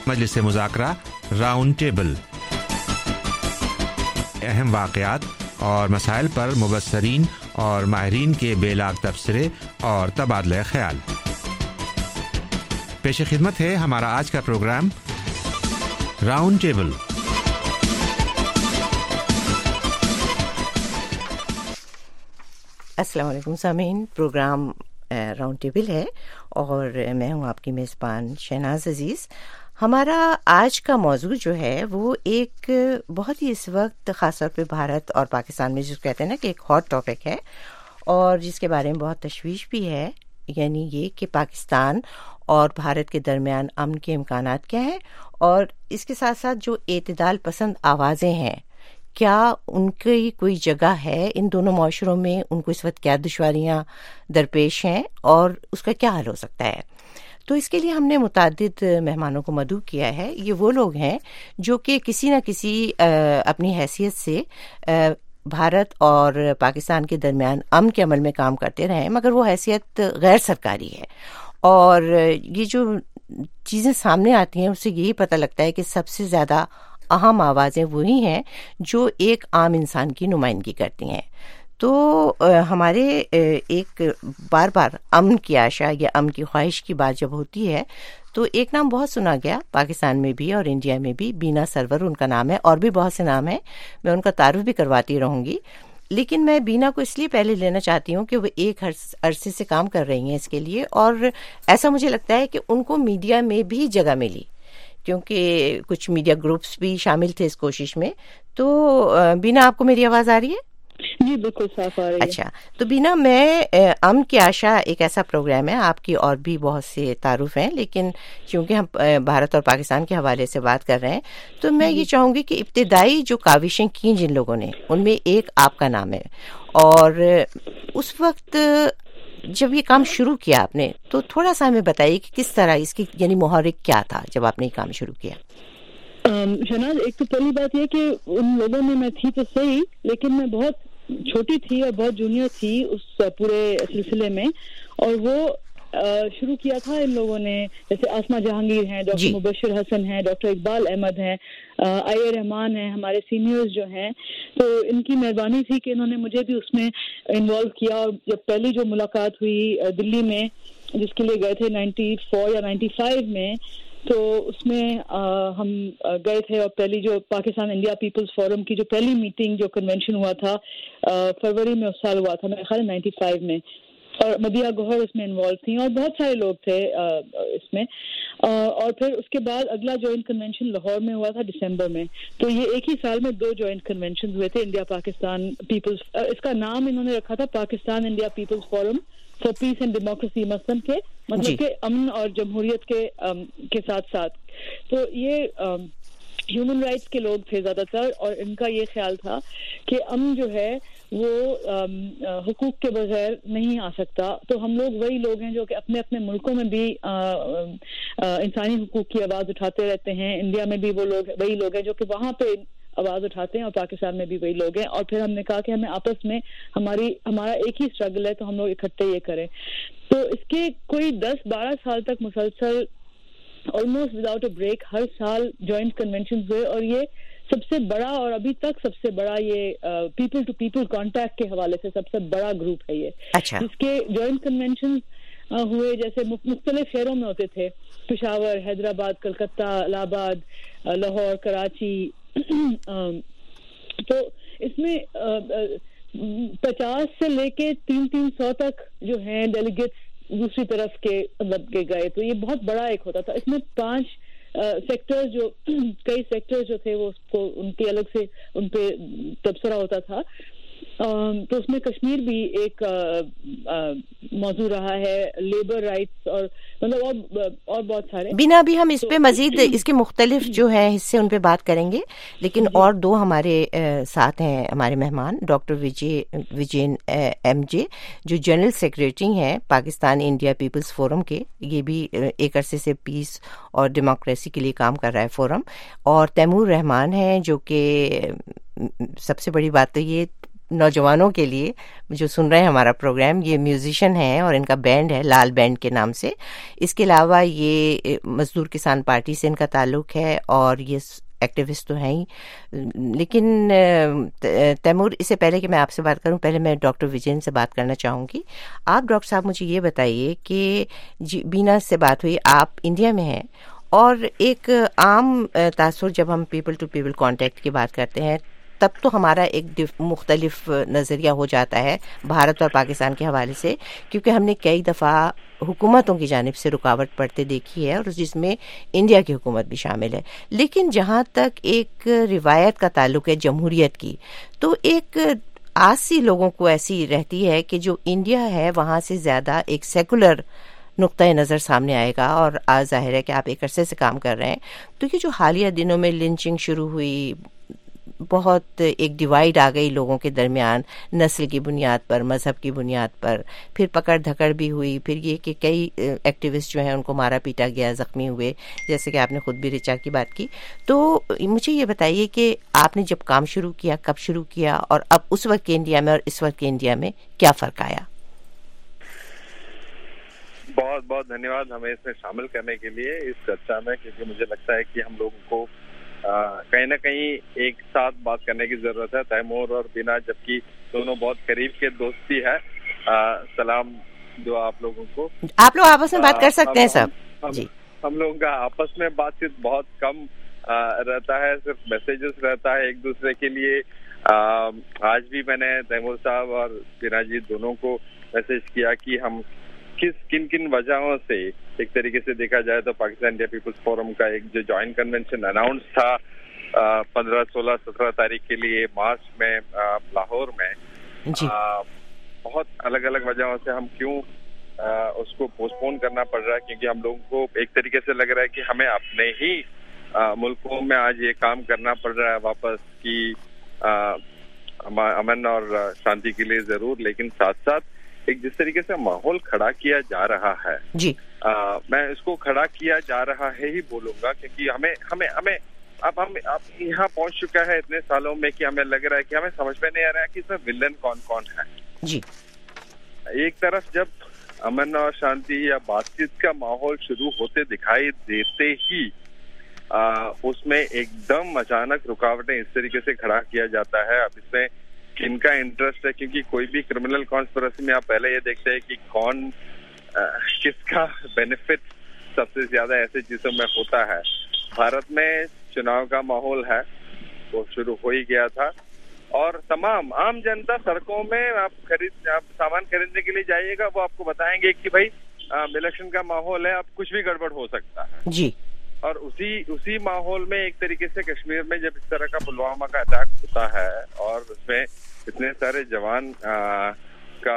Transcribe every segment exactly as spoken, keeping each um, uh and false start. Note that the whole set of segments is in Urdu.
مجلس مذاکرہ راؤنڈ ٹیبل، اہم واقعات اور مسائل پر مبصرین اور ماہرین کے بے لاگ تبصرے اور تبادلہ خیال۔ پیش خدمت ہے ہمارا آج کا پروگرام راؤنڈ ٹیبل۔ السلام علیکم سامعین، پروگرام راؤنڈ ٹیبل ہے اور میں ہوں آپ کی میزبان شہناز عزیز۔ ہمارا آج کا موضوع جو ہے وہ ایک بہت ہی اس وقت خاص طور پہ بھارت اور پاکستان میں جس کو کہتے ہیں نا کہ ایک ہاٹ ٹاپک ہے اور جس کے بارے میں بہت تشویش بھی ہے، یعنی یہ کہ پاکستان اور بھارت کے درمیان امن کے امکانات کیا ہیں، اور اس کے ساتھ ساتھ جو اعتدال پسند آوازیں ہیں کیا ان کی کوئی جگہ ہے ان دونوں معاشروں میں، ان کو اس وقت کیا دشواریاں درپیش ہیں اور اس کا کیا حل ہو سکتا ہے۔ تو اس کے لیے ہم نے متعدد مہمانوں کو مدعو کیا ہے۔ یہ وہ لوگ ہیں جو کہ کسی نہ کسی اپنی حیثیت سے بھارت اور پاکستان کے درمیان امن کے عمل میں کام کرتے رہے، مگر وہ حیثیت غیر سرکاری ہے، اور یہ جو چیزیں سامنے آتی ہیں اس سے یہی پتہ لگتا ہے کہ سب سے زیادہ اہم آوازیں وہی ہیں جو ایک عام انسان کی نمائندگی کرتی ہیں۔ تو ہمارے ایک بار بار امن کی آشا یا امن کی خواہش کی بات جب ہوتی ہے تو ایک نام بہت سنا گیا پاکستان میں بھی اور انڈیا میں بھی، بینا سرور ان کا نام ہے، اور بھی بہت سے نام ہیں، میں ان کا تعارف بھی کرواتی رہوں گی، لیکن میں بینا کو اس لیے پہلے لینا چاہتی ہوں کہ وہ ایک عرصے سے کام کر رہی ہیں اس کے لیے، اور ایسا مجھے لگتا ہے کہ ان کو میڈیا میں بھی جگہ ملی کیونکہ کچھ میڈیا گروپس بھی شامل تھے اس کوشش میں۔ تو بینا، آپ کو میری آواز آ رہی ہے؟ جی بالکل صاف آ رہی ہے۔ اچھا، تو بینا، میں امن کی آشا ایک ایسا پروگرام ہے، آپ کی اور بھی بہت سے تعارف ہیں، لیکن چونکہ ہم بھارت اور پاکستان کے حوالے سے بات کر رہے ہیں تو میں یہ چاہوں گی کہ ابتدائی جو کاوشیں کی جن لوگوں نے ان میں ایک آپ کا نام ہے، اور اس وقت جب یہ کام شروع کیا آپ نے تو تھوڑا سا ہمیں بتائیے کہ کس طرح اس کی یعنی محرک کیا تھا جب آپ نے یہ کام شروع کیا۔ شہناز، ایک تو پہلی بات یہ کہ ان لوگوں میں میں تھی تو صحیح، لیکن میں بہت چھوٹی تھی اور بہت جونیئر تھی اس پورے سلسلے میں، اور وہ شروع کیا تھا ان لوگوں نے، جیسے آسما جہانگیر ہیں، ڈاکٹر مبشر حسن ہیں، ڈاکٹر اقبال احمد ہیں، آئی اے رحمان ہیں، ہمارے سینئرز جو ہیں، تو ان کی مہربانی تھی کہ انہوں نے مجھے بھی اس میں انوالو کیا۔ اور جب پہلی جو ملاقات ہوئی دلی میں جس کے لیے گئے تھے نائنٹی فور یا نائنٹی فائیو میں، تو اس میں ہم گئے تھے، اور پہلی جو پاکستان انڈیا پیپلز فورم کی جو پہلی میٹنگ جو کنونشن ہوا تھا فروری میں اس سال ہوا تھا، میرے خیال نائنٹی فائیو میں، اور مدیحہ گوہر اس میں انوالو تھیں اور بہت سارے لوگ تھے اس میں۔ اور پھر اس کے بعد اگلا جوائنٹ کنونشن لاہور میں ہوا تھا دسمبر میں، تو یہ ایک ہی سال میں دو جوائنٹ کنونشن ہوئے تھے انڈیا پاکستان پیپلز۔ اس کا نام انہوں نے رکھا تھا Pakistan India people's forum for peace and democracy, مثلاً کے مطلب کہ امن اور جمہوریت کے کے ساتھ ساتھ۔ تو یہ ہیومن رائٹس کے لوگ تھے زیادہ تر، اور ان کا یہ خیال تھا کہ امن جو ہے وہ حقوق کے بغیر نہیں آ سکتا، تو ہم لوگ وہی لوگ ہیں جو کہ اپنے اپنے ملکوں میں بھی انسانی حقوق کی آواز اٹھاتے رہتے ہیں، انڈیا میں بھی وہ لوگ وہی لوگ ہیں جو کہ وہاں پہ آواز اٹھاتے ہیں، اور پاکستان میں بھی وہی لوگ ہیں۔ اور پھر ہم نے کہا کہ ہمیں آپس میں ہماری ہمارا ایک ہی اسٹرگل ہے، تو ہم لوگ اکٹھے یہ کریں۔ تو اس کے کوئی دس بارہ سال تک مسلسل آلموسٹ وداؤٹ اے بریک ہر سال جوائنٹ کنونشن ہوئے، اور یہ سب سے بڑا اور ابھی تک سب سے بڑا یہ پیپل ٹو پیپل کانٹیکٹ کے حوالے سے سب سے بڑا گروپ ہے یہ، اچھا، جس کے جوائنٹ کنونشن ہوئے جیسے مختلف شہروں میں ہوتے تھے، پشاور، حیدرآباد، کلکتہ، الہ آباد، لاہور، کراچی۔ تو اس میں پچاس سے لے کے تین تین سو تک جو ہیں ڈیلیگیٹس دوسری طرف کے مطلب کے گئے، تو یہ بہت بڑا ایک ہوتا تھا۔ اس میں پانچ سیکٹر جو کئی سیکٹر جو تھے وہ اس کو ان کے الگ سے ان پہ تبصرہ ہوتا تھا، تو اس میں کشمیر بھی ایک موضوع رہا ہے، لیبر رائٹس اور مطلب اور اور بہت سارے۔ بینا ابھی ہم اس پہ مزید اس کے مختلف جو ہیں حصے ان پہ بات کریں گے، لیکن اور دو ہمارے ساتھ ہیں ہمارے مہمان، doctor Vijay Vijayan M J جو جنرل سیکریٹری ہیں پاکستان انڈیا پیپلز فورم کے، یہ بھی ایک عرصے سے پیس اور ڈیموکریسی کے لیے کام کر رہا ہے فورم، اور تیمور رحمان ہیں جو کہ سب سے بڑی بات تو یہ نوجوانوں کے لیے جو سن رہے ہیں ہمارا پروگرام، یہ میوزیشین ہیں اور ان کا بینڈ ہے لال بینڈ کے نام سے. اس کے علاوہ یہ مزدور کسان پارٹی سے ان کا تعلق ہے اور یہ ایکٹیوسٹ تو ہیں ہی. لیکن تیمور، اس سے پہلے کہ میں آپ سے بات کروں، پہلے میں ڈاکٹر وجین سے بات کرنا چاہوں گی. آپ ڈاکٹر صاحب مجھے یہ بتائیے کہ جی بینا سے بات ہوئی، آپ انڈیا میں ہیں، اور ایک عام تاثر جب ہم پیپل ٹو پیپل کانٹیکٹ کی بات کرتے ہیں تب تو ہمارا ایک مختلف نظریہ ہو جاتا ہے بھارت اور پاکستان کے حوالے سے، کیونکہ ہم نے کئی دفعہ حکومتوں کی جانب سے رکاوٹ پڑتے دیکھی ہے اور جس میں انڈیا کی حکومت بھی شامل ہے. لیکن جہاں تک ایک روایت کا تعلق ہے جمہوریت کی، تو ایک آسی لوگوں کو ایسی رہتی ہے کہ جو انڈیا ہے وہاں سے زیادہ ایک سیکولر نقطۂ نظر سامنے آئے گا. اور آج ظاہر ہے کہ آپ ایک عرصے سے کام کر رہے ہیں، تو یہ جو حالیہ دنوں میں لنچنگ شروع ہوئی، بہت ایک ڈیوائیڈ آ گئی لوگوں کے درمیان نسل کی بنیاد پر، مذہب کی بنیاد پر، پھر پکڑ دھکڑ بھی ہوئی، پھر یہ کہ کئی ایکٹیوسٹ جو ہیں ان کو مارا پیٹا گیا، زخمی ہوئے، جیسے کہ آپ نے خود بھی رچا کی بات کی. تو مجھے یہ بتائیے کہ آپ نے جب کام شروع کیا، کب شروع کیا، اور اب اس وقت کے انڈیا میں اور اس وقت کے انڈیا میں کیا فرق آیا؟ بہت بہت دھنیہ واد ہمیں اس میں شامل کرنے کے لیے اس چرچا میں، کیونکہ مجھے لگتا ہے کہ ہم لوگوں کو کہیں نہ کہیں ایک ساتھ بات کرنے کی ضرورت ہے. تیمور اور بینا جبکہ دونوں بہت قریب کے دوست بھی ہے. سلام دو آپ لوگوں کو. آپ لوگ آپس میں بات کر سکتے ہیں سب جی. ہم لوگوں کا آپس میں بات چیت بہت کم رہتا ہے، صرف میسیجز رہتا ہے ایک دوسرے کے لیے. آج بھی میں نے تیمور صاحب اور بینا جی دونوں کو میسج کیا کہ ہم کس کن کن وجہوں سے، ایک طریقے سے دیکھا جائے تو پاکستان انڈیا پیپلز فورم کا ایک جو جوائنٹ کنونشن اناؤنس تھا پندرہ سولہ سترہ تاریخ کے لیے مارچ میں لاہور میں، جی. بہت الگ الگ وجہوں سے ہم کیوں اس کو پوسٹ پون کرنا پڑ رہا ہے، کیونکہ ہم لوگوں کو ایک طریقے سے لگ رہا ہے کہ ہمیں اپنے ہی ملکوں میں آج یہ کام کرنا پڑ رہا ہے واپس کی امن اور شانتی کے لیے ضرور، لیکن ساتھ ساتھ ایک جس طریقے سے ماحول کھڑا کیا جا رہا ہے، جی آ, میں اس کو کھڑا کیا جا رہا ہے ہی بولوں گا، کیونکہ ہمیں ہمیں ہمیں اب ہم اب یہاں پہنچ چکا ہے اتنے سالوں میں کہ ہمیں لگ رہا ہے کہ ہمیں سمجھ میں نہیں آ رہا ہے کہ اس میں ولن کون کون ہے. جی ایک طرف جب امن اور شانتی یا بات چیت کا ماحول شروع ہوتے دکھائی دیتے ہی آ, اس میں ایک دم اچانک رکاوٹیں اس طریقے سے کھڑا کیا جاتا ہے. اب اس میں کن کا انٹرسٹ ہے، کیونکہ کوئی بھی کرمنل کانسپریسی میں آپ پہلے یہ دیکھتے ہیں کہ کون کس کا بینیفٹ سب سے زیادہ ایسے چیزوں میں ہوتا ہے. بھارت میں چناؤ کا ماحول ہے، وہ شروع ہو ہی گیا تھا، اور تمام عام جنتا سڑکوں میں آپ خرید آپ سامان خریدنے کے لیے جائیے گا، وہ آپ کو بتائیں گے کہ بھائی الیکشن کا ماحول ہے، اب کچھ بھی گڑبڑ ہو سکتا ہے. جی. اور اسی اسی ماحول میں ایک طریقے سے کشمیر میں جب اس طرح کا پلوامہ کا اٹیک ہوتا ہے اور اس میں اتنے سارے جوان کا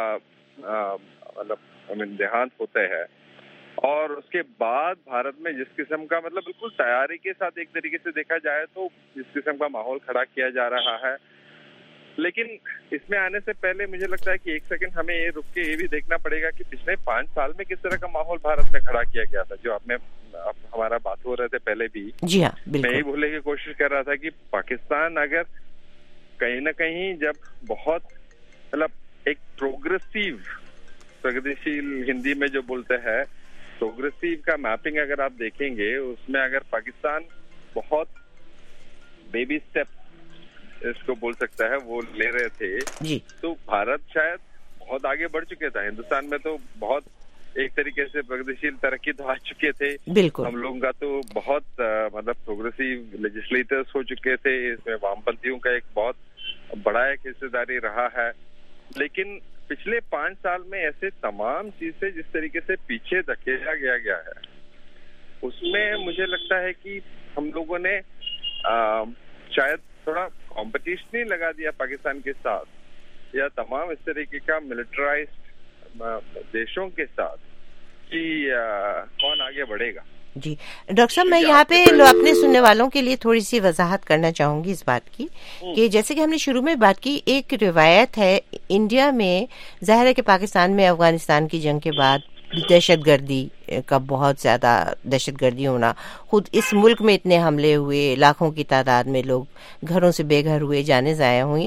مطلب دیہانت ہوتے ہیں، اور اس کے بعد بھارت میں جس قسم کا مطلب بالکل تیاری کے ساتھ ایک طریقے سے دیکھا جائے تو جس قسم کا ماحول کھڑا کیا جا رہا ہے. لیکن اس میں آنے سے پہلے مجھے لگتا ہے کہ ایک سیکنڈ ہمیں یہ رک کے یہ بھی دیکھنا پڑے گا کہ پچھلے پانچ سال میں کس طرح کا ماحول بھارت میں کھڑا کیا گیا تھا. جو آپ نے ہمارا بات ہو رہے تھے پہلے بھی، جی ہاں، میں یہی بولنے کی کوشش کر رہا تھا کہ پاکستان اگر کہیں نہ کہیں جب بہت مطلب ایک پروگریسیو پرگتیشیل ہندی میں جو بولتے ہیں پروگریسیو کا میپنگ اگر آپ دیکھیں گے، اس میں اگر پاکستان بہت بیبی اسٹیپ اس کو بول سکتا ہے وہ لے رہے تھے، جی، تو بھارت شاید بہت آگے بڑھ چکے تھا. ہندوستان میں تو بہت ایک طریقے سے پرگتیشیل ترقی تو آ چکے تھے، بالکل. ہم لوگوں کا تو بہت مطلب پروگریسیو لیجسلیٹرز ہو چکے تھے، اس میں وام پنتھیوں کا ایک بہت بڑا ایک حصہ داری رہا ہے. لیکن پچھلے پانچ سال میں ایسے تمام چیزیں جس طریقے سے پیچھے دھکیلا گیا گیا ہے، اس میں مجھے لگتا ہے کہ ہم لوگوں نے شاید تھوڑا کمپٹیشن ہی لگا دیا پاکستان کے ساتھ یا تمام اس طریقے کا ملٹرائزڈ دیشوں کے ساتھ کہ کون آگے بڑھے گا. جی ڈاکٹر صاحب، میں یہاں پہ اپنے سننے والوں کے لیے تھوڑی سی وضاحت کرنا چاہوں گی اس بات کی کہ جیسے کہ ہم نے شروع میں بات کی، ایک روایت ہے انڈیا میں، ظاہر ہے کہ پاکستان میں افغانستان کی جنگ کے بعد دہشت گردی کا بہت زیادہ دہشت گردی ہونا، خود اس ملک میں اتنے حملے ہوئے، لاکھوں کی تعداد میں لوگ گھروں سے بے گھر ہوئے، جانیں ضائع ہوئیں،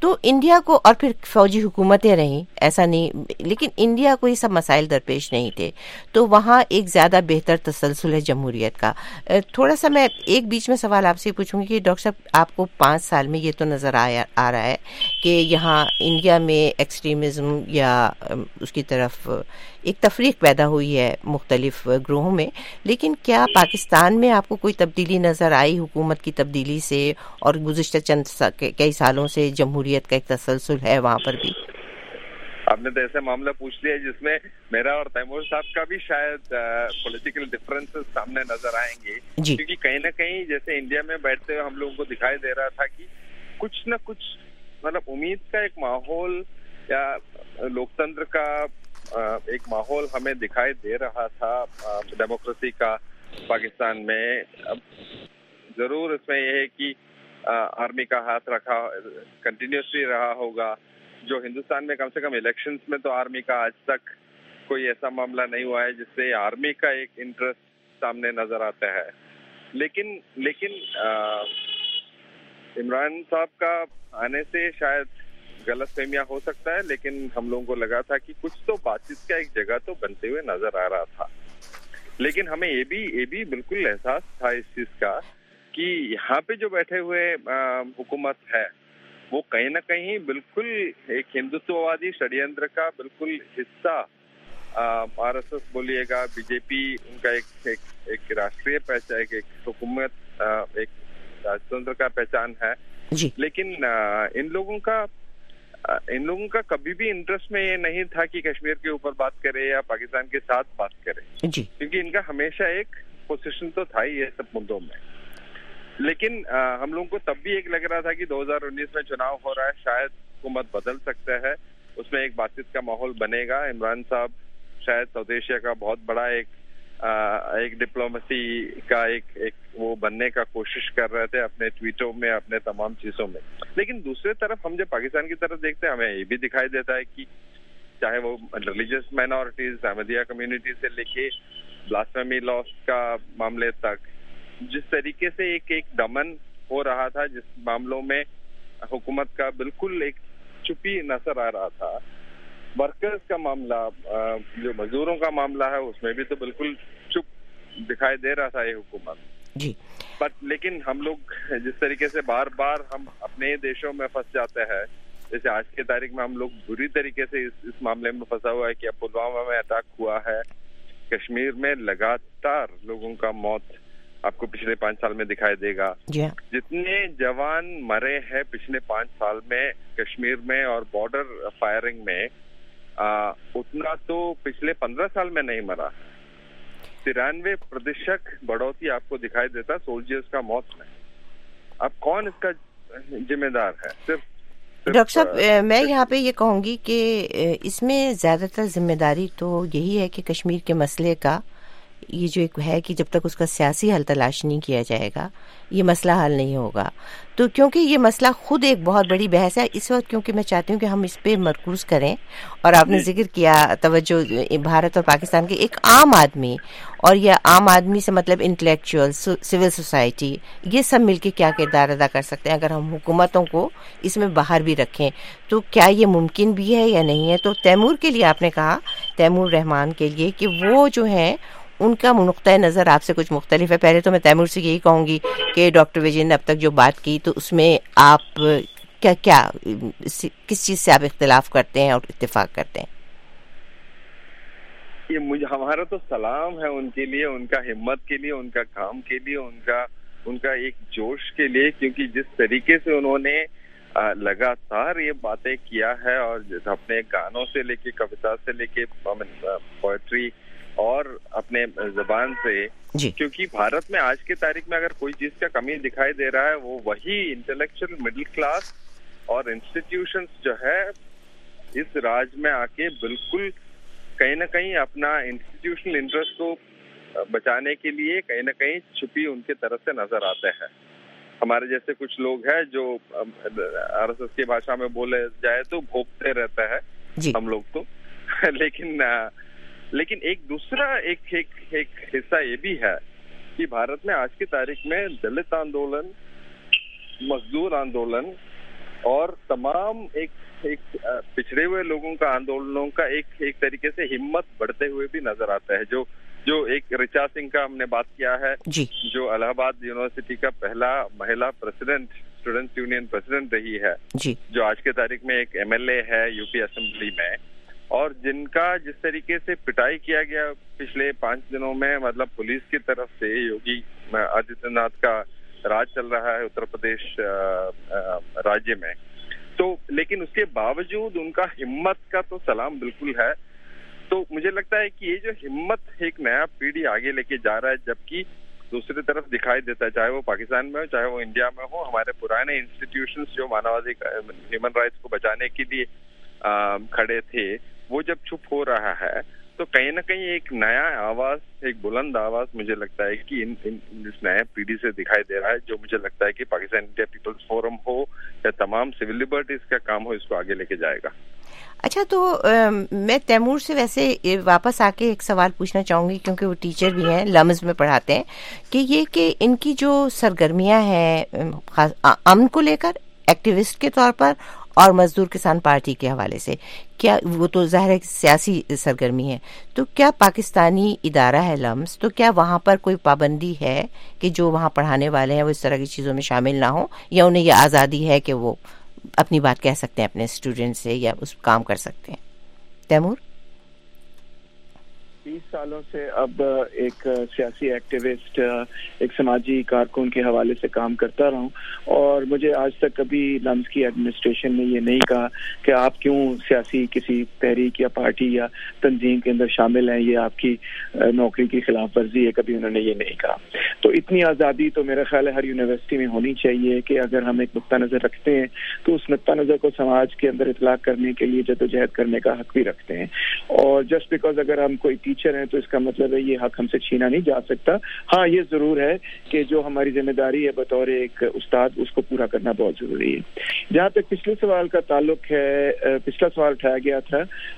تو انڈیا کو, اور پھر فوجی حکومتیں رہیں, ایسا نہیں, لیکن انڈیا کو یہ سب مسائل درپیش نہیں تھے, تو وہاں ایک زیادہ بہتر تسلسل ہے جمہوریت کا. تھوڑا سا میں ایک بیچ میں سوال آپ سے پوچھوں گی کہ ڈاکٹر صاحب, آپ کو پانچ سال میں یہ تو نظر آیا آ رہا ہے کہ یہاں انڈیا میں ایکسٹریمزم یا اس کی طرف ایک تفریق پیدا ہوئی ہے مختلف گروہوں میں, لیکن کیا پاکستان میں آپ کو کوئی تبدیلی نظر آئی حکومت کی تبدیلی سے, اور گزشتہ چند سا, کئی سالوں سے جمہوریت کا ایک تسلسل ہے وہاں پر بھی؟ آپ نے تو ایسا معاملہ پوچھ لیا جس میں میرا اور تیمور صاحب کا بھی شاید پولیٹیکل ڈفرینسز سامنے نظر آئیں گے, کیونکہ کہیں نہ کہیں جیسے انڈیا میں بیٹھتے ہوئے ہم لوگوں کو دکھائی دے رہا تھا کہ کچھ نہ کچھ مطلب امید کا ایک ماحول یا لوکتنتر کا ایک ماحول ہمیں دکھائی دے رہا تھا, ڈیموکریسی کا پاکستان میں. اب ضرور اس میں یہ ہے کہ آرمی کا ہاتھ رکھا کنٹینیوسلی رہا ہوگا, جو ہندوستان میں کم سے کم الیکشنز میں تو آرمی کا آج تک کوئی ایسا معاملہ نہیں ہوا ہے جس سے آرمی کا ایک انٹرسٹ سامنے نظر آتا ہے. لیکن لیکن عمران صاحب کا آنے سے شاید غلط فہمیاں ہو سکتا ہے, لیکن ہم لوگوں کو لگا تھا کہ کچھ تو بات چیت کا ایک جگہ تو بنتے ہوئے نظر آ رہا تھا. لیکن ہمیں یہ بھی یہ بھی بالکل احساس تھا اس چیز کا کہ یہاں پہ جو بیٹھے ہوئے حکومت ہے وہ کہیں نہ کہیں بالکل ایک ہندوتووادی षड्यंत्र کا بالکل حصہ, آر ایس ایس بولیے گا, بی جے پی ان کا ایک ایک راشٹریہ پہچان, ایک حکومت ایک راجتنتر کا پہچان ہے. جی. لیکن ان لوگوں کا ان لوگوں کا کبھی بھی انٹرسٹ میں یہ نہیں تھا کہ کشمیر کے اوپر بات کرے یا پاکستان کے ساتھ بات کرے, جی, کیونکہ ان کا ہمیشہ ایک پوزیشن تو تھا ہی یہ سب مدوں میں. لیکن ہم لوگوں کو تب بھی ایک لگ رہا تھا کہ دو ہزار انیس میں چناؤ ہو رہا ہے, شاید حکومت بدل سکتا ہے, اس میں ایک بات چیت کا ماحول بنے گا. عمران صاحب شاید ساؤتھ ایشیا کا بہت بڑا ایک ایک ڈپلومیسی کا ایک ایک وہ بننے کا کوشش کر رہے تھے اپنے ٹویٹوں میں, اپنے تمام چیزوں میں. لیکن دوسرے طرف ہم جب پاکستان کی طرف دیکھتے ہیں ہمیں یہ بھی دکھائی دیتا ہے کہ چاہے وہ ریلیجیس مائنورٹیز, احمدیہ کمیونٹی سے لے کے بلاسفیمی لاس کا معاملے تک, جس طریقے سے ایک ایک دمن ہو رہا تھا, جس معاملوں میں حکومت کا بالکل ایک چپی نظر آ رہا تھا. ورکرز کا معاملہ, جو مزدوروں کا معاملہ ہے, اس میں بھی تو بالکل چپ دکھائی دے رہا تھا یہ حکومت. جی. بٹ لیکن ہم لوگ جس طریقے سے بار بار ہم اپنے دیشوں میں پھنس جاتے ہیں, جیسے آج کی تاریخ میں ہم لوگ بری طریقے سے اس اس معاملے میں پھنسا ہوا ہے کہ اب پلوامہ میں اٹیک ہوا ہے, کشمیر میں لگاتار لوگوں کا موت آپ کو پچھلے پانچ سال میں دکھائی دے گا. جتنے جوان مرے ہیں پچھلے پانچ سال میں کشمیر میں اور بارڈر فائرنگ میں, اتنا تو پچھلے پندرہ سال میں نہیں مرا. ترانوے پرتیشت بڑھوتری آپ کو دکھائی دیتا سولجرز کا موت میں. اب کون اس کا ذمہ دار ہے؟ صرف ڈاکٹر صاحب میں یہاں پہ یہ کہوں گی کہ اس میں زیادہ تر ذمہ داری تو یہی ہے کہ کشمیر کے مسئلے کا یہ جو ایک ہے کہ جب تک اس کا سیاسی حل تلاش نہیں کیا جائے گا یہ مسئلہ حل نہیں ہوگا. تو کیونکہ یہ مسئلہ خود ایک بہت بڑی بحث ہے اس وقت, کیونکہ میں چاہتی ہوں کہ ہم اس پہ مرکوز کریں. اور آپ نے ذکر کیا توجہ بھارت اور پاکستان کے ایک عام آدمی, اور یہ عام آدمی سے مطلب انٹلیکچوئل, سول سوسائٹی, یہ سب مل کے کیا کردار ادا کر سکتے ہیں اگر ہم حکومتوں کو اس میں باہر بھی رکھیں. تو کیا یہ ممکن بھی ہے یا نہیں ہے؟ تو تیمور کے لیے آپ نے کہا, تیمور رحمان کے لیے, کہ وہ جو ہیں ان کا نقطۂ نظر آپ سے کچھ مختلف ہے. پہلے تو میں تیمور سے یہی کہوں گی کہ ڈاکٹر وجے نے اب تک جو بات کی تو اس میں آپ کیا کیا کس چیز سے آپ اختلاف کرتے ہیں اور اتفاق کرتے ہیں؟ یہ مجھے ہمارا تو سلام ہے ان کے لیے, ان کا ہمت کے لیے, ان کا کام کے لیے, ان کا ان کا ایک جوش کے لیے, کیونکہ جس طریقے سے انہوں نے لگاتار یہ باتیں کیا ہے, اور اپنے گانوں سے لے کے کویتا سے لے کے پوئٹری اور اپنے زبان سے, جی. کیونکہ بھارت میں آج کی تاریخ میں اگر کوئی چیز کا کمی دکھائی دے رہا ہے وہ وہی انٹلیکچوئل مڈل کلاس اور انسٹیٹیوشنز جو ہے اس راج میں آ کے بالکل کہیں نہ کہیں اپنا انسٹیٹیوشنل انٹرسٹ کو بچانے کے لیے کہیں نہ کہیں چھپی ان کی طرف سے نظر آتے ہیں. ہمارے جیسے کچھ لوگ ہیں جو آر ایس ایس کی بھاشا میں بولے جائے تو بھوکتے رہتا ہے, جی. ہم لوگ تو لیکن لیکن ایک دوسرا ایک ایک ایک حصہ یہ بھی ہے کہ بھارت میں آج کی تاریخ میں دلت آندولن, مزدور آندولن, اور تمام ایک ایک پچھڑے ہوئے لوگوں کا آندولنوں کا ایک ایک طریقے سے ہمت بڑھتے ہوئے بھی نظر آتا ہے. جو جو ایک رچا سنگھ کا ہم نے بات کیا ہے جی. جو الہ آباد یونیورسٹی کا پہلا مہیلا پریزیڈنٹ اسٹوڈنٹس یونین پریزیڈنٹ رہی ہے جی. جو آج کے تاریخ میں ایک ایم ایل اے ہے یو پی اسمبلی میں, اور جن کا جس طریقے سے پٹائی کیا گیا پچھلے پانچ دنوں میں, مطلب پولیس کی طرف سے, یوگی آدتیہ ناتھ کا راج چل رہا ہے اتر پردیش راجیہ میں, تو لیکن اس کے باوجود ان کا ہمت کا تو سلام بالکل ہے. تو مجھے لگتا ہے کہ یہ جو ہمت ایک نیا پیڑھی آگے لے کے جا رہا ہے, جبکہ دوسری طرف دکھائی دیتا ہے, چاہے وہ پاکستان میں ہو چاہے وہ انڈیا میں ہو, ہمارے پرانے انسٹیٹیوشنز جو مانواذی ہیومن رائٹس کو بچانے کے لیے کھڑے تھے, وہ جب چپ ہو رہا ہے تو کہیں نہ کہیں ایک نیا آواز, ایک بلند آواز مجھے لگتا ہے کہ ان, ان, اس نئے پیڑھی سے دکھائی دے رہا ہے, جو مجھے لگتا ہے کہ پاکستان انڈیا پیپلز فورم ہو یا تمام سول لبرٹیز کا کام ہو, اس کو آگے لے کے جائے گا. اچھا, تو میں تیمور سے ویسے واپس آ کے ایک سوال پوچھنا چاہوں گی, کیونکہ وہ ٹیچر بھی ہیں, لمز میں پڑھاتے ہیں, کہ یہ کہ ان کی جو سرگرمیاں ہیں امن کو لے کر ایکٹیوسٹ کے طور پر اور مزدور کسان پارٹی کے حوالے سے, کیا وہ تو ظاہر ہے سیاسی سرگرمی ہے, تو کیا پاکستانی ادارہ ہے لمز, تو کیا وہاں پر کوئی پابندی ہے کہ جو وہاں پڑھانے والے ہیں وہ اس طرح کی چیزوں میں شامل نہ ہوں, یا انہیں یہ آزادی ہے کہ وہ اپنی بات کہہ سکتے ہیں اپنے اسٹوڈنٹ سے یا اس کام کر سکتے ہیں؟ تیمور. بیس سالوں سے اب ایک سیاسی ایکٹیوسٹ, ایک سماجی کارکن کے حوالے سے کام کرتا رہا ہوں, اور مجھے آج تک کبھی لمز کی ایڈمنسٹریشن نے یہ نہیں کہا کہ آپ کیوں سیاسی کسی تحریک یا پارٹی یا تنظیم کے اندر شامل ہیں, یہ آپ کی نوکری کی خلاف ورزی ہے, کبھی انہوں نے یہ نہیں کہا. تو اتنی آزادی تو میرا خیال ہے ہر یونیورسٹی میں ہونی چاہیے کہ اگر ہم ایک نقطہ نظر رکھتے ہیں تو اس نقطہ نظر کو سماج کے اندر اطلاق کرنے کے لیے جدوجہد کرنے کا حق بھی رکھتے ہیں. اور جسٹ بیکاز اگر ہم کوئی ٹیچر ہیں تو اس کا مطلب ہے یہ حق ہم سے چھینا نہیں جا سکتا. ہاں, یہ ضرور ہے کہ جو ہماری ذمہ داری ہے بطور ایک استاد, اس کو پورا کرنا بہت ضروری ہے. جہاں تک پچھلے سوال کا تعلق ہے, پچھلا سوال اٹھایا گیا تھا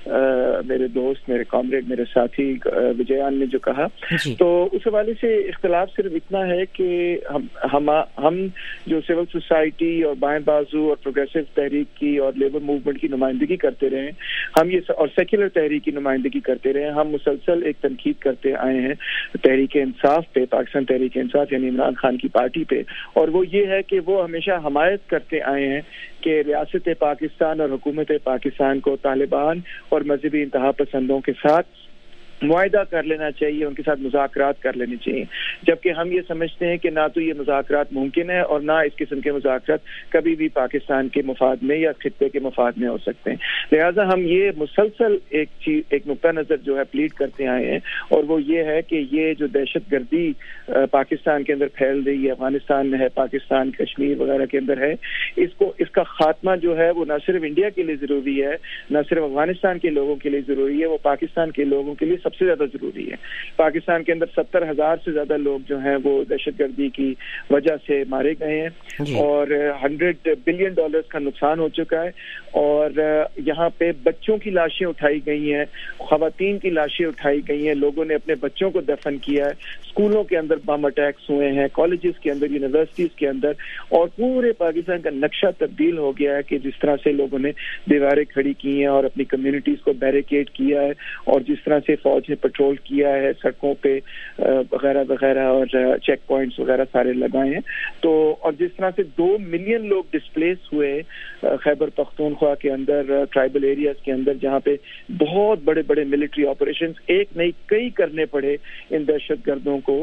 میرے دوست, میرے کامریڈ, میرے ساتھی وجیان نے جو کہا, تو اس حوالے سے اختلاف صرف اتنا ہے کہ ہم ہم ہم جو سول سوسائٹی اور بائیں بازو اور پروگریسو تحریک کی اور لیبر موومنٹ کی نمائندگی کرتے رہے, ہم یہ اور سیکولر تحریک کی نمائندگی کرتے رہے, ہم مسلسل ایک تنقید کرتے آئے ہیں تحریک انصاف پہ, پاکستان تحریک انصاف یعنی عمران خان کی پارٹی پہ, اور وہ یہ ہے کہ وہ ہمیشہ حمایت کرتے آئے ہیں کہ ریاست پاکستان اور حکومت پاکستان کو طالبان اور مذہبی انتہا پسندوں کے ساتھ معاہدہ کر لینا چاہیے, ان کے ساتھ مذاکرات کر لینے چاہیے, جبکہ ہم یہ سمجھتے ہیں کہ نہ تو یہ مذاکرات ممکن ہے اور نہ اس قسم کے مذاکرات کبھی بھی پاکستان کے مفاد میں یا خطے کے مفاد میں ہو سکتے ہیں. لہٰذا ہم یہ مسلسل ایک چیز, ایک نقطہ نظر جو ہے پلیڈ کرتے آئے ہیں, اور وہ یہ ہے کہ یہ جو دہشت گردی پاکستان کے اندر پھیل رہی ہے, افغانستان میں ہے, پاکستان کشمیر وغیرہ کے اندر ہے, اس کو اس کا خاتمہ جو ہے وہ نہ صرف انڈیا کے لیے ضروری ہے, نہ صرف افغانستان کے لوگوں کے لیے ضروری ہے, وہ پاکستان کے لوگوں کے لیے سب سے زیادہ ضروری ہے. پاکستان کے اندر ستر ہزار سے زیادہ لوگ جو ہیں وہ دہشت گردی کی وجہ سے مارے گئے ہیں جی. اور ہنڈریڈ بلین ڈالرز کا نقصان ہو چکا ہے, اور یہاں پہ بچوں کی لاشیں اٹھائی گئی ہیں, خواتین کی لاشیں اٹھائی گئی ہیں, لوگوں نے اپنے بچوں کو دفن کیا ہے, اسکولوں کے اندر بم اٹیکس ہوئے ہیں, کالجز کے اندر, یونیورسٹیز کے اندر, اور پورے پاکستان کا نقشہ تبدیل ہو گیا ہے کہ جس طرح سے لوگوں نے دیواریں کھڑی کی ہیں اور اپنی کمیونٹیز کو بیریکیڈ کیا ہے, اور جس طرح سے فوج نے پیٹرول کیا ہے سڑکوں پہ وغیرہ وغیرہ, اور چیک پوائنٹس وغیرہ سارے لگائے ہیں. تو اور جس طرح سے دو ملین لوگ ڈسپلیس ہوئے خیبر پختونخوا کے اندر, ٹرائبل ایریاز کے اندر, جہاں پہ بہت بڑے بڑے ملٹری آپریشنز ایک نہیں کئی کرنے پڑے ان دہشت گردوں کو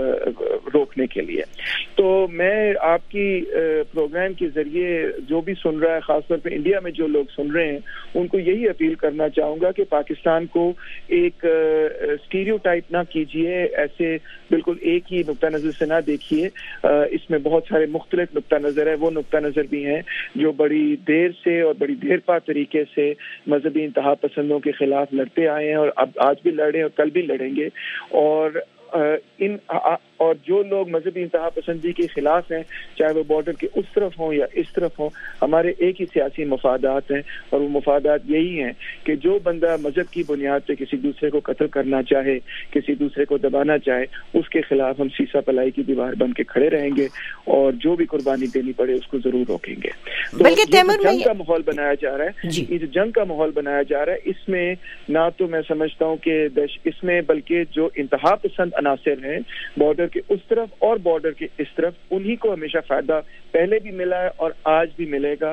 روکنے کے لیے. تو میں آپ کی پروگرام کے ذریعے جو بھی سن رہا ہے, خاص طور پہ انڈیا میں جو لوگ سن رہے ہیں, ان کو یہی اپیل کرنا چاہوں گا کہ پاکستان کو ایک اسٹیریو ٹائپ نہ کیجیے, ایسے بالکل ایک ہی نقطہ نظر سے نہ دیکھیے, اس میں بہت سارے مختلف نقطہ نظر ہے. وہ نقطہ نظر بھی ہیں جو بڑی دیر سے اور بڑی دیر پا طریقے سے مذہبی انتہا پسندوں کے خلاف لڑتے آئے ہیں, اور اب آج بھی لڑیں اور کل بھی لڑیں گے, اور ان اور جو لوگ مذہبی انتہا پسندی کے خلاف ہیں, چاہے وہ بارڈر کے اس طرف ہوں یا اس طرف ہوں, ہمارے ایک ہی سیاسی مفادات ہیں, اور وہ مفادات یہی ہیں کہ جو بندہ مذہب کی بنیاد پہ کسی دوسرے کو قتل کرنا چاہے, کسی دوسرے کو دبانا چاہے, اس کے خلاف ہم سیسا پلائی کی دیوار بن کے کھڑے رہیں گے, اور جو بھی قربانی دینی پڑے اس کو ضرور روکیں گے. تو یہ جنگ کا ماحول بنایا جا رہا ہے, یہ جو جنگ کا ماحول بنایا جا رہا ہے, اس میں نہ تو میں سمجھتا ہوں کہ اس میں بلکہ جو انتہا پسند عناصر ہیں بارڈر کے اس طرف اور بارڈر کے اس طرف, انہی کو ہمیشہ فائدہ پہلے بھی ملا ہے اور آج بھی ملے گا.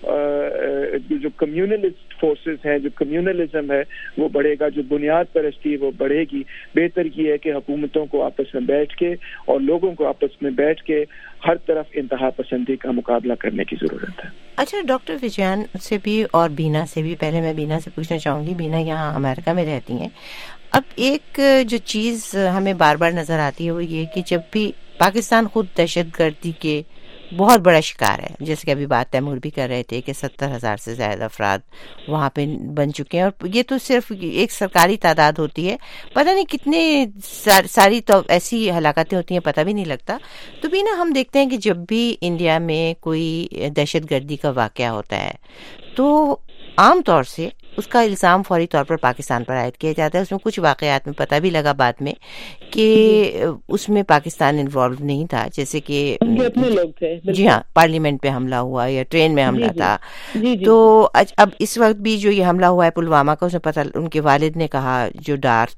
جو کمیونلسٹ فورسز ہیں, جو کمیونلزم ہے وہ بڑھے گا, جو بنیاد پرستی وہ بڑھے گی. بہتر یہ ہے کہ حکومتوں کو آپس میں بیٹھ کے اور لوگوں کو آپس میں بیٹھ کے ہر طرف انتہا پسندی کا مقابلہ کرنے کی ضرورت ہے. اچھا ڈاکٹر وجیان سے بھی اور بینا سے بھی, پہلے میں بینا سے پوچھنا چاہوں گی. بینا یہاں امریکہ میں رہتی ہیں. اب ایک جو چیز ہمیں بار بار نظر آتی ہے وہ یہ کہ جب بھی پاکستان خود دہشت گردی کے بہت بڑا شکار ہے, جیسے کہ ابھی بات تیمور بھی کر رہے تھے کہ ستر ہزار سے زیادہ افراد وہاں پہ بن چکے ہیں, اور یہ تو صرف ایک سرکاری تعداد ہوتی ہے, پتہ نہیں کتنے ساری تو ایسی ہلاکتیں ہوتی ہیں پتہ بھی نہیں لگتا. تو بھی نا ہم دیکھتے ہیں کہ جب بھی انڈیا میں کوئی دہشت گردی کا واقعہ ہوتا ہے تو عام طور سے اس کا الزام فوری طور پر پاکستان پر عائد کیا جاتا ہے. اس میں کچھ واقعات میں پتہ بھی لگا بعد میں کہ اس میں پاکستان انوالو نہیں تھا, جیسے کہ اپنے لوگ تھے. جی ہاں, پارلیمنٹ پہ حملہ ہوا یا ٹرین میں حملہ تھا. تو اب اس وقت بھی جو یہ حملہ ہوا ہے پلوامہ کا, اس میں پتہ ان کے والد نے کہا جو ڈار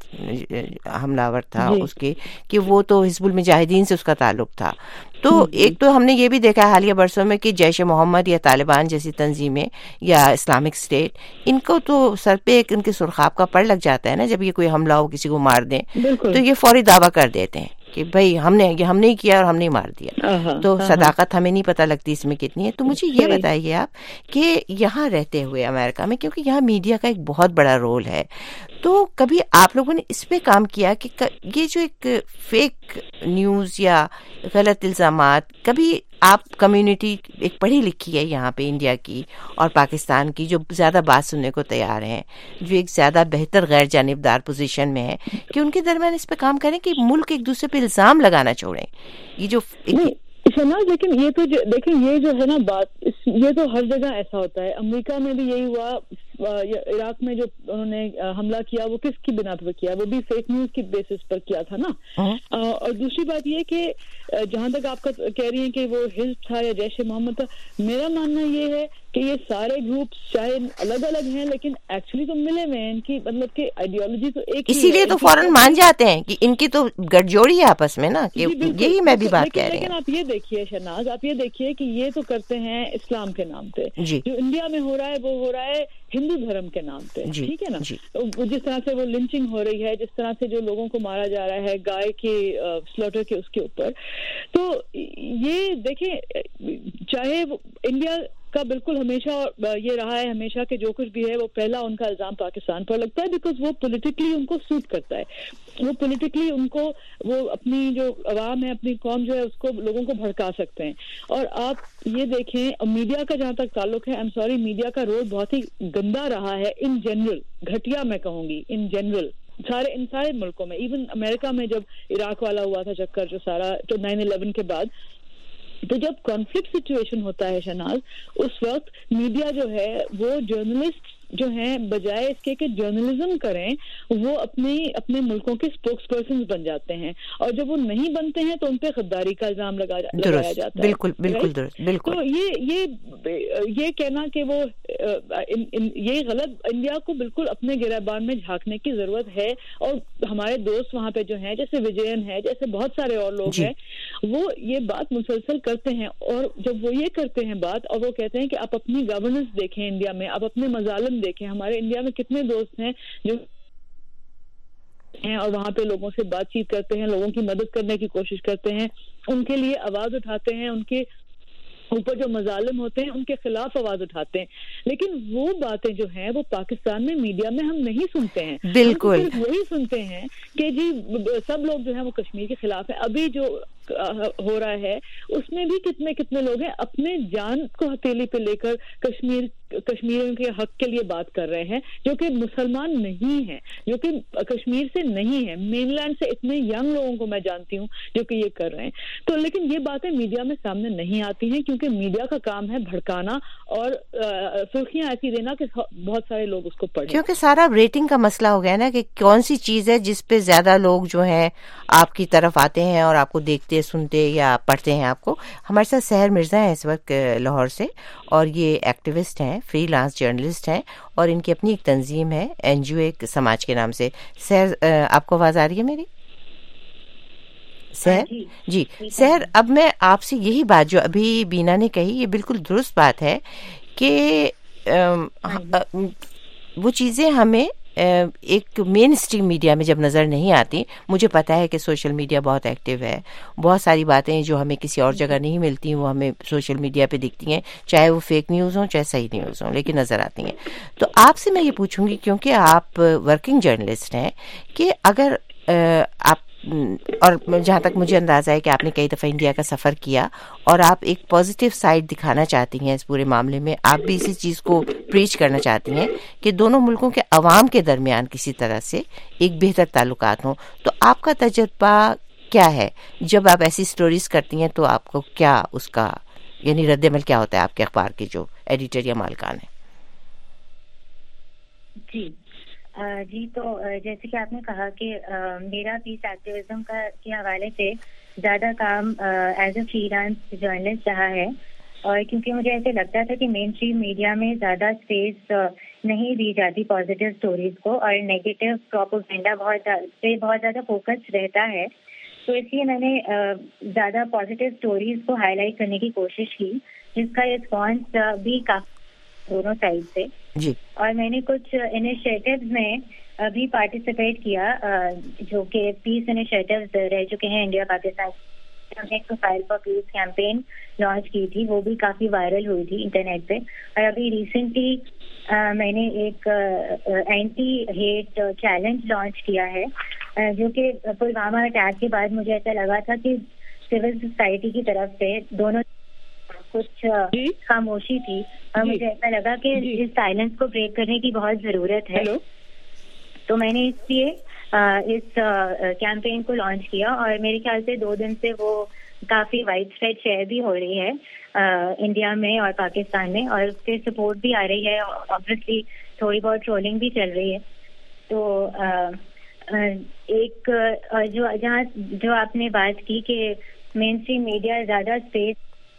حملہ آور تھا اس کے, کہ وہ تو حزب المجاہدین سے اس کا تعلق تھا. تو ایک تو ہم نے یہ بھی دیکھا حالیہ برسوں میں کہ جیش محمد یا طالبان جیسی تنظیمیں یا اسلامک اسٹیٹ, ان کو تو سر پہ ایک ان کے سرخاب کا پڑ لگ جاتا ہے نا, جب یہ کوئی حملہ ہو کسی کو مار دیں تو یہ فوری دعویٰ کر دیتے ہیں کہ بھائی ہم نے یہ ہم نے کیا اور ہم نے مار دیا. تو صداقت ہمیں نہیں پتہ لگتی اس میں کتنی ہے. تو مجھے یہ بتائیے آپ کہ یہاں رہتے ہوئے امریکہ میں, کیونکہ یہاں میڈیا کا ایک بہت بڑا رول ہے, تو کبھی آپ لوگوں نے اس پہ کام کیا کہ یہ جو ایک فیک نیوز یا غلط الزامات, کبھی آپ کمیونٹی ایک پڑھی لکھی ہے یہاں پہ انڈیا کی اور پاکستان کی جو زیادہ بات سننے کو تیار ہیں, جو ایک زیادہ بہتر غیر جانبدار پوزیشن میں ہے, کہ ان کے درمیان اس پہ کام کریں کہ ملک ایک دوسرے پہ الزام لگانا چھوڑیں. یہ جو شہناز, لیکن یہ تو دیکھیں یہ جو ہے نا بات, یہ تو ہر جگہ ایسا ہوتا ہے. امریکہ میں بھی یہی ہوا, عراق میں جو انہوں نے حملہ کیا وہ کس کی بنا پہ کیا, وہ بھی فیک نیوز کی بیسس پر کیا تھا نا. اور دوسری بات یہ کہ جہاں تک آپ کا کہہ رہی ہیں کہ وہ حزب تھا یا جیش محمد تھا, میرا ماننا یہ ہے کہ یہ سارے گروپس چاہے الگ الگ ہیں لیکن ایکچولی تو ملے ہوئے ہیں. ان کی مطلب کہ آئیڈیالوجی تو ایک, اسی لیے تو فوراً مان جاتے ہیں کہ ان کی تو گٹھ جوڑی ہے آپس میں نا, کہ یہی میں بھی بات کہہ رہی ہوں. لیکن آپ یہ دیکھیے شہناز, آپ یہ دیکھیے کہ یہ تو کرتے ہیں اسلام کے نام پہ, جو انڈیا میں ہو رہا ہے وہ ہو رہا ہے ہندو دھرم کے نام پہ, ٹھیک ہے نا. جس طرح سے وہ لنچنگ ہو رہی ہے, جس طرح سے جو لوگوں کو مارا جا رہا ہے گائے کے سلوٹر کے اس کے اوپر, تو یہ دیکھیں چاہے انڈیا کا بالکل ہمیشہ یہ رہا ہے ہمیشہ کہ جو کچھ بھی ہے وہ پہلا ان کا الزام پاکستان پر لگتا ہے, بیکاز وہ پولیٹیکلی ان کو سوٹ کرتا ہے. وہ پولیٹیکلی ان کو وہ اپنی جو عوام ہے, اپنی قوم جو ہے اس کو لوگوں کو بھڑکا سکتے ہیں. اور آپ یہ دیکھیں میڈیا کا جہاں تک تعلق ہے, آئی ایم سوری, میڈیا کا رول بہت ہی گندا رہا ہے ان جنرل, گھٹیا میں کہوں گی ان جنرل, سارے ان سارے ملکوں میں. ایون امریکہ میں جب عراق والا ہوا تھا چکر جو سارا تو نائن الیون کے بعد, تو جب کانفلکٹ سچویشن ہوتا ہے شہناز, اس وقت میڈیا جو ہے وہ جرنلسٹ جو ہیں بجائے اس کے کہ جرنلزم کریں وہ اپنی اپنے ملکوں کے اسپوکس پرسنز بن جاتے ہیں, اور جب وہ نہیں بنتے ہیں تو ان پہ غداری کا الزام لگایا جاتا ہے. بالکل بالکل درست, بالکل. تو یہ یہ یہ کہنا کہ وہ یہ غلط, انڈیا کو بالکل اپنے گریبان میں جھانکنے کی ضرورت ہے. اور ہمارے دوست وہاں پہ جو ہیں جیسے وجین ہے, جیسے بہت سارے اور لوگ ہیں, وہ یہ بات مسلسل کرتے ہیں. اور جب وہ یہ کرتے ہیں بات اور وہ کہتے ہیں کہ آپ اپنی گورننس دیکھیں انڈیا میں, آپ اپنے مظالم دیکھیں, ہمارے انڈیا میں کتنے دوست ہیں جو ہیں اور وہاں پہ لوگوں سے بات چیت کرتے ہیں, لوگوں کی مدد کرنے کی کوشش کرتے ہیں, ان کے لیے آواز اٹھاتے ہیں, ان کے اوپر جو مظالم ہوتے ہیں ان کے خلاف آواز اٹھاتے ہیں. لیکن وہ باتیں جو ہیں وہ پاکستان میں میڈیا میں ہم نہیں سنتے ہیں. بالکل وہی سنتے ہیں کہ جی سب لوگ جو ہیں وہ کشمیر کے خلاف ہیں. ابھی جو ہو رہا ہے اس میں بھی کتنے کتنے لوگ ہیں اپنے جان کو ہتھیلی پہ لے کر کشمیر کشمیریوں کے حق کے لیے بات کر رہے ہیں, جو کہ مسلمان نہیں ہیں, جو کہ کشمیر سے نہیں ہیں. مین لینڈ سے اتنے ینگ لوگوں کو میں جانتی ہوں جو کہ یہ کر رہے ہیں. تو لیکن یہ باتیں میڈیا میں سامنے نہیں آتی ہیں, کیونکہ میڈیا کا کام ہے بھڑکانا اور سرخیاں ایسی دینا کہ بہت سارے لوگ اس کو پڑھیں. کیونکہ سارا ریٹنگ کا مسئلہ ہو گیا نا کہ کون سی چیز ہے جس پہ زیادہ لوگ جو ہیں آپ کی طرف آتے ہیں اور آپ کو دیکھتے سنتے یا پڑھتے ہیں آپ کو. ہمارے ساتھ سحر مرزا ہیں اس وقت لاہور سے, اور یہ ایکٹیوسٹ ہیں, فری لانس جرنلسٹ ہیں, اور ان کی اپنی ایک تنظیم ہے این جی او ایک سماج کے نام سے. سحر, آپ کو آواز آ رہی ہے میری؟ سحر جی سحر, اب میں آپ سے یہی بات جو ابھی بینا نے کہی یہ بالکل درست بات ہے کہ وہ چیزیں ہمیں ایک مین اسٹریم میڈیا میں جب نظر نہیں آتی. مجھے پتا ہے کہ سوشل میڈیا بہت ایکٹیو ہے, بہت ساری باتیں جو ہمیں کسی اور جگہ نہیں ملتی وہ ہمیں سوشل میڈیا پہ دکھتی ہیں, چاہے وہ فیک نیوز ہوں چاہے صحیح نیوز ہوں, لیکن نظر آتی ہیں. تو آپ سے میں یہ پوچھوں گی, کیونکہ آپ ورکنگ جرنلسٹ ہیں, کہ اگر آپ, اور جہاں تک مجھے اندازہ ہے کہ آپ نے کئی دفعہ انڈیا کا سفر کیا اور آپ ایک پازیٹیو سائڈ دکھانا چاہتی ہیں اس پورے معاملے میں, آپ بھی اسی چیز کو پریچ کرنا چاہتی ہیں کہ دونوں ملکوں کے عوام کے درمیان کسی طرح سے ایک بہتر تعلقات ہوں. تو آپ کا تجربہ کیا ہے جب آپ ایسی سٹوریز کرتی ہیں؟ تو آپ کو کیا اس کا یعنی رد عمل کیا ہوتا ہے آپ کے اخبار کے جو ایڈیٹر یا مالکان ہیں؟ جی جی تو جیسے کہ آپ نے کہا کہ میرا پیس ایکٹیویزم کا کے حوالے سے زیادہ کام as a freelance journalist رہا ہے, اور کیونکہ مجھے ایسے لگتا تھا کہ مین اسٹریم میڈیا میں زیادہ اسپیس نہیں دی جاتی پازیٹیو اسٹوریز کو, اور نیگیٹو پروپیگنڈا بہت پہ بہت زیادہ فوکس رہتا ہے. تو اس لیے میں نے زیادہ پازیٹیو اسٹوریز کو ہائی لائٹ کرنے کی کوشش کی, جس کا رسپانس بھی کافی دونوں سائڈ سے جی. اور میں نے کچھ انیشیٹوز میں بھی پارٹیسپیٹ کیا جو کہ پیس انیشیٹوز رہ چکے ہیں انڈیا پاکستان. ہم نے ایک file for peace campaign launch کی تھی, وہ بھی کافی وائرل ہوئی تھی انٹرنیٹ پہ. اور ابھی ریسنٹلی میں نے ایک اینٹی ہیٹ چیلنج لانچ کیا ہے, جو کہ پلوامہ اٹیک کے بعد مجھے ایسا لگا تھا کہ سول سوسائٹی کی طرف سے دونوں کچھ خاموشی تھی, اور مجھے ایسا لگا کہ اس سائلنس کو بریک کرنے کی بہت ضرورت ہے. تو میں نے اس لیے اس کیمپین کو لانچ کیا, اور میرے خیال سے دو دن سے وہ کافی وائڈ اسپریڈ شیئر بھی ہو رہی ہے انڈیا میں اور پاکستان میں, اور اس کے سپورٹ بھی آ رہی ہے. obviously تھوڑی بہت ٹرولنگ بھی چل رہی ہے. تو ایک جو جہاں جو آپ نے بات کی کہ مین اسٹریم میڈیا زیادہ اسپیس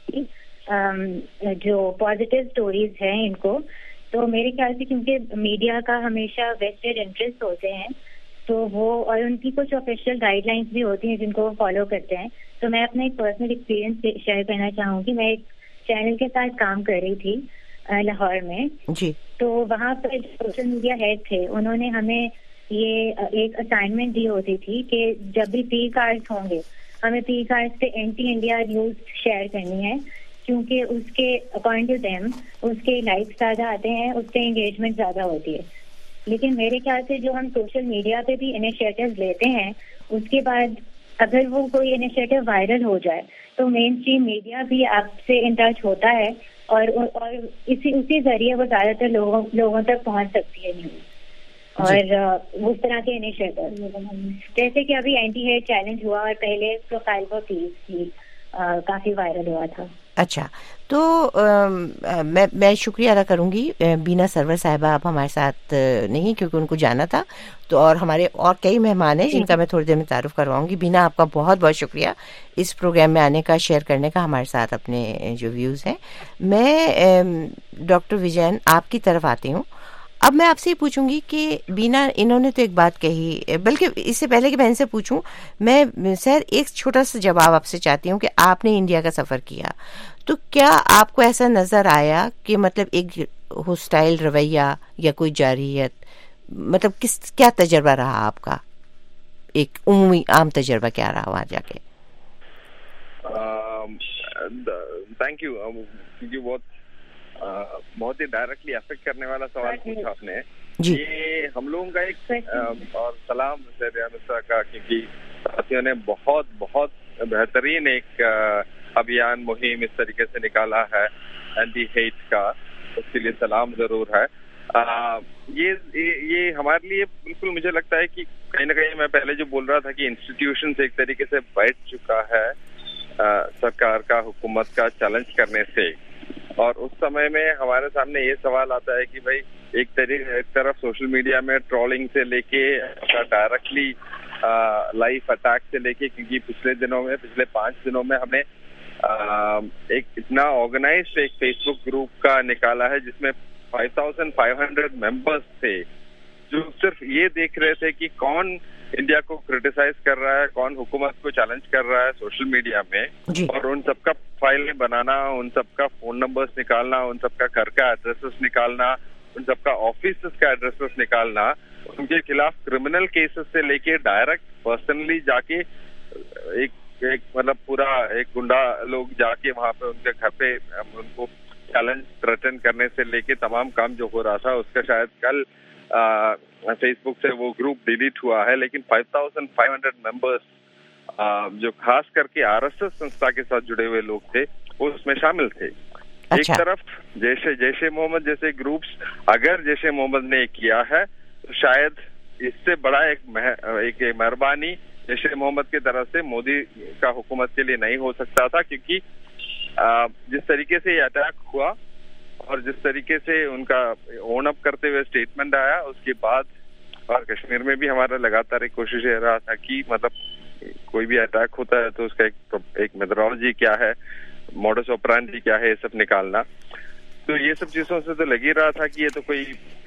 جو پازیٹیو اسٹوریز ہیں ان کو, تو میرے خیال سے کیونکہ میڈیا کا ہمیشہ ویسٹڈ انٹرسٹ ہوتے ہیں, تو وہ اور ان کی کچھ آفیشیل گائیڈ لائنس بھی ہوتی ہیں جن کو وہ فالو کرتے ہیں. تو میں اپنا ایک پرسنل ایکسپیرینس شیئر کرنا چاہوں گی. میں ایک چینل کے ساتھ کام کر رہی تھی لاہور میں جی. تو وہاں پر سوشل میڈیا ہیڈ تھے, انہوں نے ہمیں یہ ایک اسائنمنٹ دی ہوتی تھی کہ جب بھی پی کارڈ ہوں گے ہمیں پی کارڈ سے اینٹی انڈیا نیوز شیئر کرنی ہے, کیونکہ اس کے اکارڈنگ ٹو دیم اس کے لائکس زیادہ آتے ہیں, اس سے انگیجمنٹ زیادہ ہوتی ہے. لیکن میرے خیال سے جو ہم سوشل میڈیا پہ بھی انیشیٹو لیتے ہیں, اس کے بعد اگر وہ کوئی انیشیٹو وائرل ہو جائے تو مین اسٹریم میڈیا بھی آپ سے ان ٹچ ہوتا ہے, اور اور اسی اسی ذریعے وہ زیادہ تر لوگوں لوگوں تک پہنچ سکتی ہے نیوز. اور اس طرح کے انیشیٹو جیسے کہ ابھی اینٹی ہیٹ چیلنج ہوا, اور پہلے پروفائل فار پیس بھی کافی وائرل ہوا تھا. اچھا, تو میں میں شکریہ ادا کروں گی بینا سرور صاحبہ, آپ ہمارے ساتھ نہیں کیونکہ ان کو جانا تھا, تو اور ہمارے اور کئی مہمان ہیں جن کا میں تھوڑی دیر میں تعارف کرواؤں گی. بینا, آپ کا بہت بہت شکریہ اس پروگرام میں آنے کا, شیئر کرنے کا ہمارے ساتھ اپنے جو ویوز ہیں. میں ڈاکٹر وجین آپ کی طرف آتی ہوں. اب میں آپ سے یہ پوچھوں گی کہ بینا, انہوں نے تو ایک بات کہی, بلکہ اس سے پہلے کہ میں ان سے پوچھوں, میں سر ایک چھوٹا سا جواب آپ سے چاہتی ہوں کہ آپ نے انڈیا کا سفر کیا, تو کیا آپ کو ایسا نظر آیا کہ مطلب ایک ہوسٹائل رویہ یا کوئی جارحیت, مطلب کس کیا تجربہ رہا آپ کا, ایک عمومی عام تجربہ کیا رہا وہاں جا کے؟ تھینک یو, کیونکہ بہت بہت ہی ڈائریکٹلی افیکٹ کرنے والا سوال پوچھا آپ نے. یہ ہم لوگوں کا ایک اور سلام کا, کیونکہ ساتھیوں نے بہت بہت बेहतरीन एक अभियान मुहिम इस तरीके से निकाला है एंटी हेट का, उसके लिए सलाम जरूर है। आ, ये, ये ये हमारे लिए बिल्कुल मुझे लगता है कि कहीं ना कहीं मैं पहले जो बोल रहा था कि इंस्टीट्यूशन से एक तरीके से बैठ चुका है आ, सरकार का, हुकूमत का चैलेंज करने से, और उस समय में हमारे सामने ये सवाल आता है कि भाई एक तरीके एक तरफ सोशल मीडिया में ट्रोलिंग से लेके डायरेक्टली लाइव अटैक से लेके, क्योंकि पिछले दिनों में पिछले पांच दिनों में हमने आ, एक इतना ऑर्गेनाइज्ड एक फेसबुक ग्रुप का निकाला है जिसमें पाँच हज़ार पाँच सौ मेंबर्स थे जो सिर्फ ये देख रहे थे कि कौन इंडिया को क्रिटिसाइज कर रहा है, कौन हुकूमत को चैलेंज कर रहा है सोशल मीडिया में, और उन सबका फाइलें बनाना, उन सबका फोन नंबर्स निकालना, उन सबका घर का एड्रेसेस निकालना, उन सबका ऑफिस का एड्रेसेस निकालना, उनके खिलाफ क्रिमिनल केसेस से लेके डायरेक्ट पर्सनली जाके एक एक मतलब पूरा एक गुंडा लोग जाके वहां पे उनके घर पे उनको चैलेंज थ्रेटन करने से लेके तमाम काम जो हो रहा था, उसका शायद कल फेसबुक से वो ग्रुप डिलीट हुआ है, लेकिन पाँच हज़ार पाँच सौ मेंबर्स जो खास करके आरएसएस संस्था के साथ जुड़े हुए लोग थे वो उसमें शामिल थे। अच्छा। एक तरफ जैसे जैशे मोहम्मद जैसे ग्रुप्स अगर जैशे मोहम्मद ने किया है तो शायद इससे बड़ा एक एक मेहरबानी जैशे मोहम्मद की तरफ से मोदी का हुकूमत के लिए नहीं हो सकता था, क्योंकि जिस तरीके से ये अटैक हुआ और जिस तरीके से उनका ओन अप करते हुए स्टेटमेंट आया उसके बाद, और कश्मीर में भी हमारा लगातार एक कोशिश ये रहा था कि मतलब कोई भी अटैक होता है तो उसका एक एक मेथोडोलॉजी क्या है, मॉडस ऑपरेंडी क्या है, ये सब निकालना। तो ये सब चीजों से तो लग ही रहा था कि ये तो कोई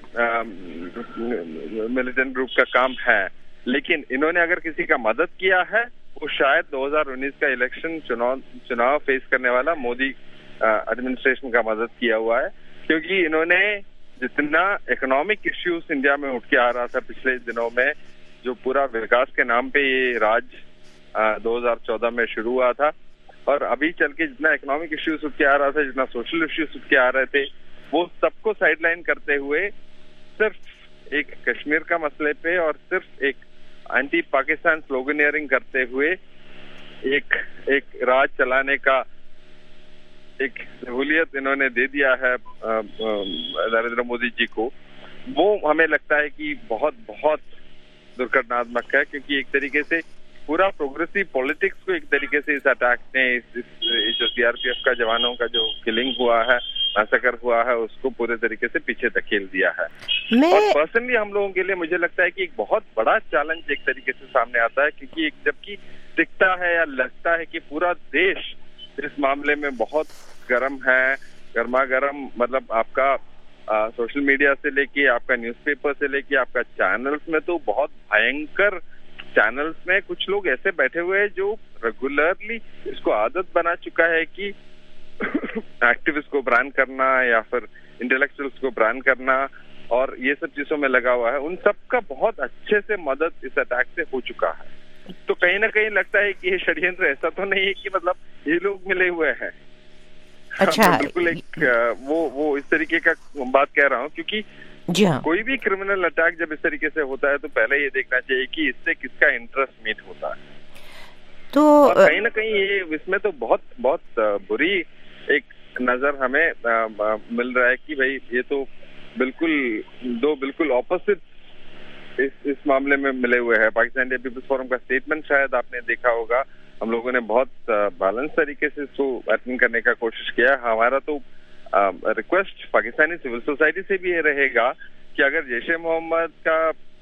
मिलिटेंट ग्रुप का काम है, लेकिन इन्होंने अगर किसी का मदद किया है वो शायद दो हज़ार उन्नीस का इलेक्शन चुनाव चुनाव फेस करने वाला मोदी एडमिनिस्ट्रेशन का मदद किया हुआ है, क्योंकि इन्होंने जितना इकोनॉमिक इश्यूज इंडिया में उठ के आ रहा था पिछले दिनों में, जो पूरा विकास के नाम पे ये राज दो हज़ार चौदह में शुरू हुआ था, और अभी चल के जितना इकोनॉमिक इश्यूज उठ के आ रहा था, जितना सोशल इश्यूज उठ के आ रहे थे, वो सबको साइडलाइन करते हुए सिर्फ एक कश्मीर का मसले पे और सिर्फ एक एंटी पाकिस्तान स्लोगनियरिंग करते हुए एक एक राज चलाने का एक सहूलियत इन्होंने दे दिया है नरेंद्र मोदी जी को। वो हमें लगता है कि बहुत बहुत दुर्घटनात्मक है, क्योंकि एक तरीके से पूरा प्रोग्रेसिव पॉलिटिक्स को एक तरीके से इस अटैक ने, इस, इस जो सीआरपीएफ का जवानों का जो किलिंग हुआ है, मैसेकर हुआ है, उसको पूरे तरीके से पीछे धकेल दिया है। मैं... और पर्सनली हम लोगों के लिए मुझे लगता है कि एक बहुत बड़ा चैलेंज एक तरीके से सामने आता है, क्योंकि एक जबकि दिखता है या लगता है कि पूरा देश इस मामले में बहुत गर्म है, गर्मा गर्म, मतलब आपका आ, सोशल मीडिया से लेके आपका न्यूज़पेपर से लेके आपका चैनल्स में तो बहुत भयंकर चैनल्स में कुछ लोग ऐसे बैठे हुए हैं जो रेगुलरली इसको आदत बना चुका है कि एक्टिविस्ट को ब्रांड करना या फिर इंटेलेक्चुअल्स को ब्रांड करना और ये सब चीजों में लगा हुआ है। उन सब का बहुत अच्छे से मदद इस अटैक से हो चुका है। तो कहीं ना कहीं लगता है कि ये षड्यंत्र ऐसा तो नहीं है कि मतलब ये लोग मिले हुए हैं। अच्छा, बिल्कुल एक वो वो इस तरीके का बात कह रहा हूँ, क्योंकि जी हाँ, कोई भी क्रिमिनल अटैक जब इस तरीके से होता है तो पहले ये देखना चाहिए कि इससे किसका इंटरेस्ट मीट होता है। तो और कहीं ना कहीं ये इसमें तो बहुत बहुत बुरी एक नजर हमें आ, आ, मिल रहा है कि भाई ये तो बिल्कुल दो बिल्कुल ऑपोजिट इस इस मामले में मिले हुए हैं। पाकिस्तान इंडिया पीपल्स फोरम का स्टेटमेंट शायद आपने देखा होगा, हम लोगों ने बहुत बैलेंस तरीके से इसको अटेंड करने का कोशिश किया। हमारा तो रिक्वेस्ट पाकिस्तानी सिविल सोसाइटी से भी ये रहेगा कि अगर जैशे मोहम्मद का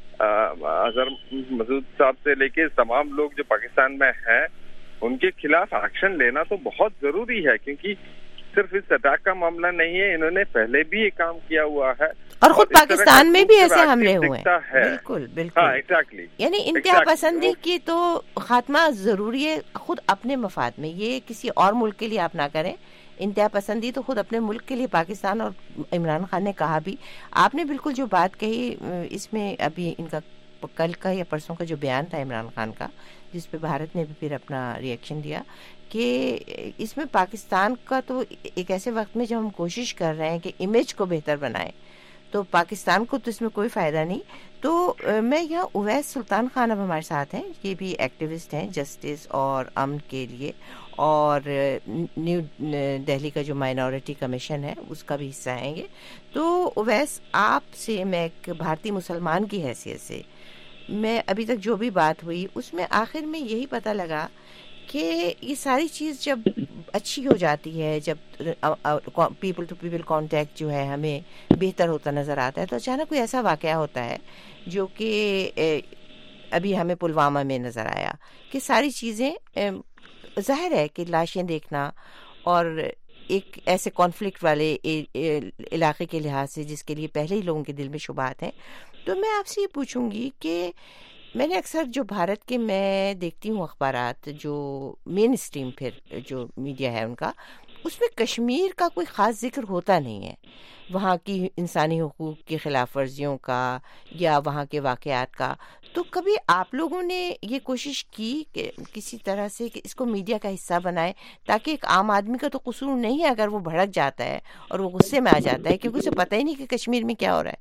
अजहर मसूद साहब से लेके तमाम लोग जो पाकिस्तान में हैं उनके खिलाफ एक्शन लेना तो बहुत जरूरी है, क्योंकि सिर्फ इस अटैक का मामला नहीं है, इन्होंने पहले भी ये काम किया हुआ है और खुद पाकिस्तान में भी ऐसे हमले हुए हैं। बिल्कुल बिल्कुल, हाँ, exactly, यानी इंतहा पसंदी की तो खात्मा जरूरी है खुद अपने मफाद में, ये किसी और मुल्क के लिए आप ना करें। इंतहा पसंदी तो खुद अपने मुल्क के लिए, पाकिस्तान और इमरान खान ने कहा भी, आपने बिल्कुल जो बात कही इसमें अभी इनका कल का या परसों का जो बयान था इमरान खान का, जिस पे भारत ने भी फिर अपना रिएक्शन दिया कि इसमें पाकिस्तान का तो एक ऐसे वक्त में जब हम कोशिश कर रहे हैं कि इमेज को बेहतर बनाएं, تو پاکستان کو تو اس میں کوئی فائدہ نہیں. تو میں یہاں اویس سلطان خان اب ہمارے ساتھ ہیں, یہ بھی ایکٹیوسٹ ہیں جسٹس اور امن کے لیے, اور نیو دہلی کا جو مائنورٹی کمیشن ہے اس کا بھی حصہ ہیں یہ. تو اویس, آپ سے میں ایک بھارتی مسلمان کی حیثیت سے, میں ابھی تک جو بھی بات ہوئی اس میں آخر میں یہی پتہ لگا کہ یہ ساری چیز جب اچھی ہو جاتی ہے, جب پیپل ٹو پیپل کانٹیکٹ جو ہے ہمیں بہتر ہوتا نظر آتا ہے, تو اچانک کوئی ایسا واقعہ ہوتا ہے جو کہ ابھی ہمیں پلوامہ میں نظر آیا کہ ساری چیزیں, ظاہر ہے کہ لاشیں دیکھنا اور ایک ایسے کانفلکٹ والے علاقے کے لحاظ سے جس کے لیے پہلے ہی لوگوں کے دل میں شبہات ہیں. تو میں آپ سے یہ پوچھوں گی کہ میں نے اکثر جو بھارت کے میں دیکھتی ہوں اخبارات, جو مین اسٹریم پھر جو میڈیا ہے ان کا, اس میں کشمیر کا کوئی خاص ذکر ہوتا نہیں ہے, وہاں کی انسانی حقوق کی خلاف ورزیوں کا یا وہاں کے واقعات کا. تو کبھی آپ لوگوں نے یہ کوشش کی کہ کسی طرح سے کہ اس کو میڈیا کا حصہ بنائے, تاکہ ایک عام آدمی کا تو قصور نہیں ہے اگر وہ بھڑک جاتا ہے اور وہ غصے میں آ جاتا ہے کیونکہ اسے پتہ ہی نہیں کہ کشمیر میں کیا ہو رہا ہے.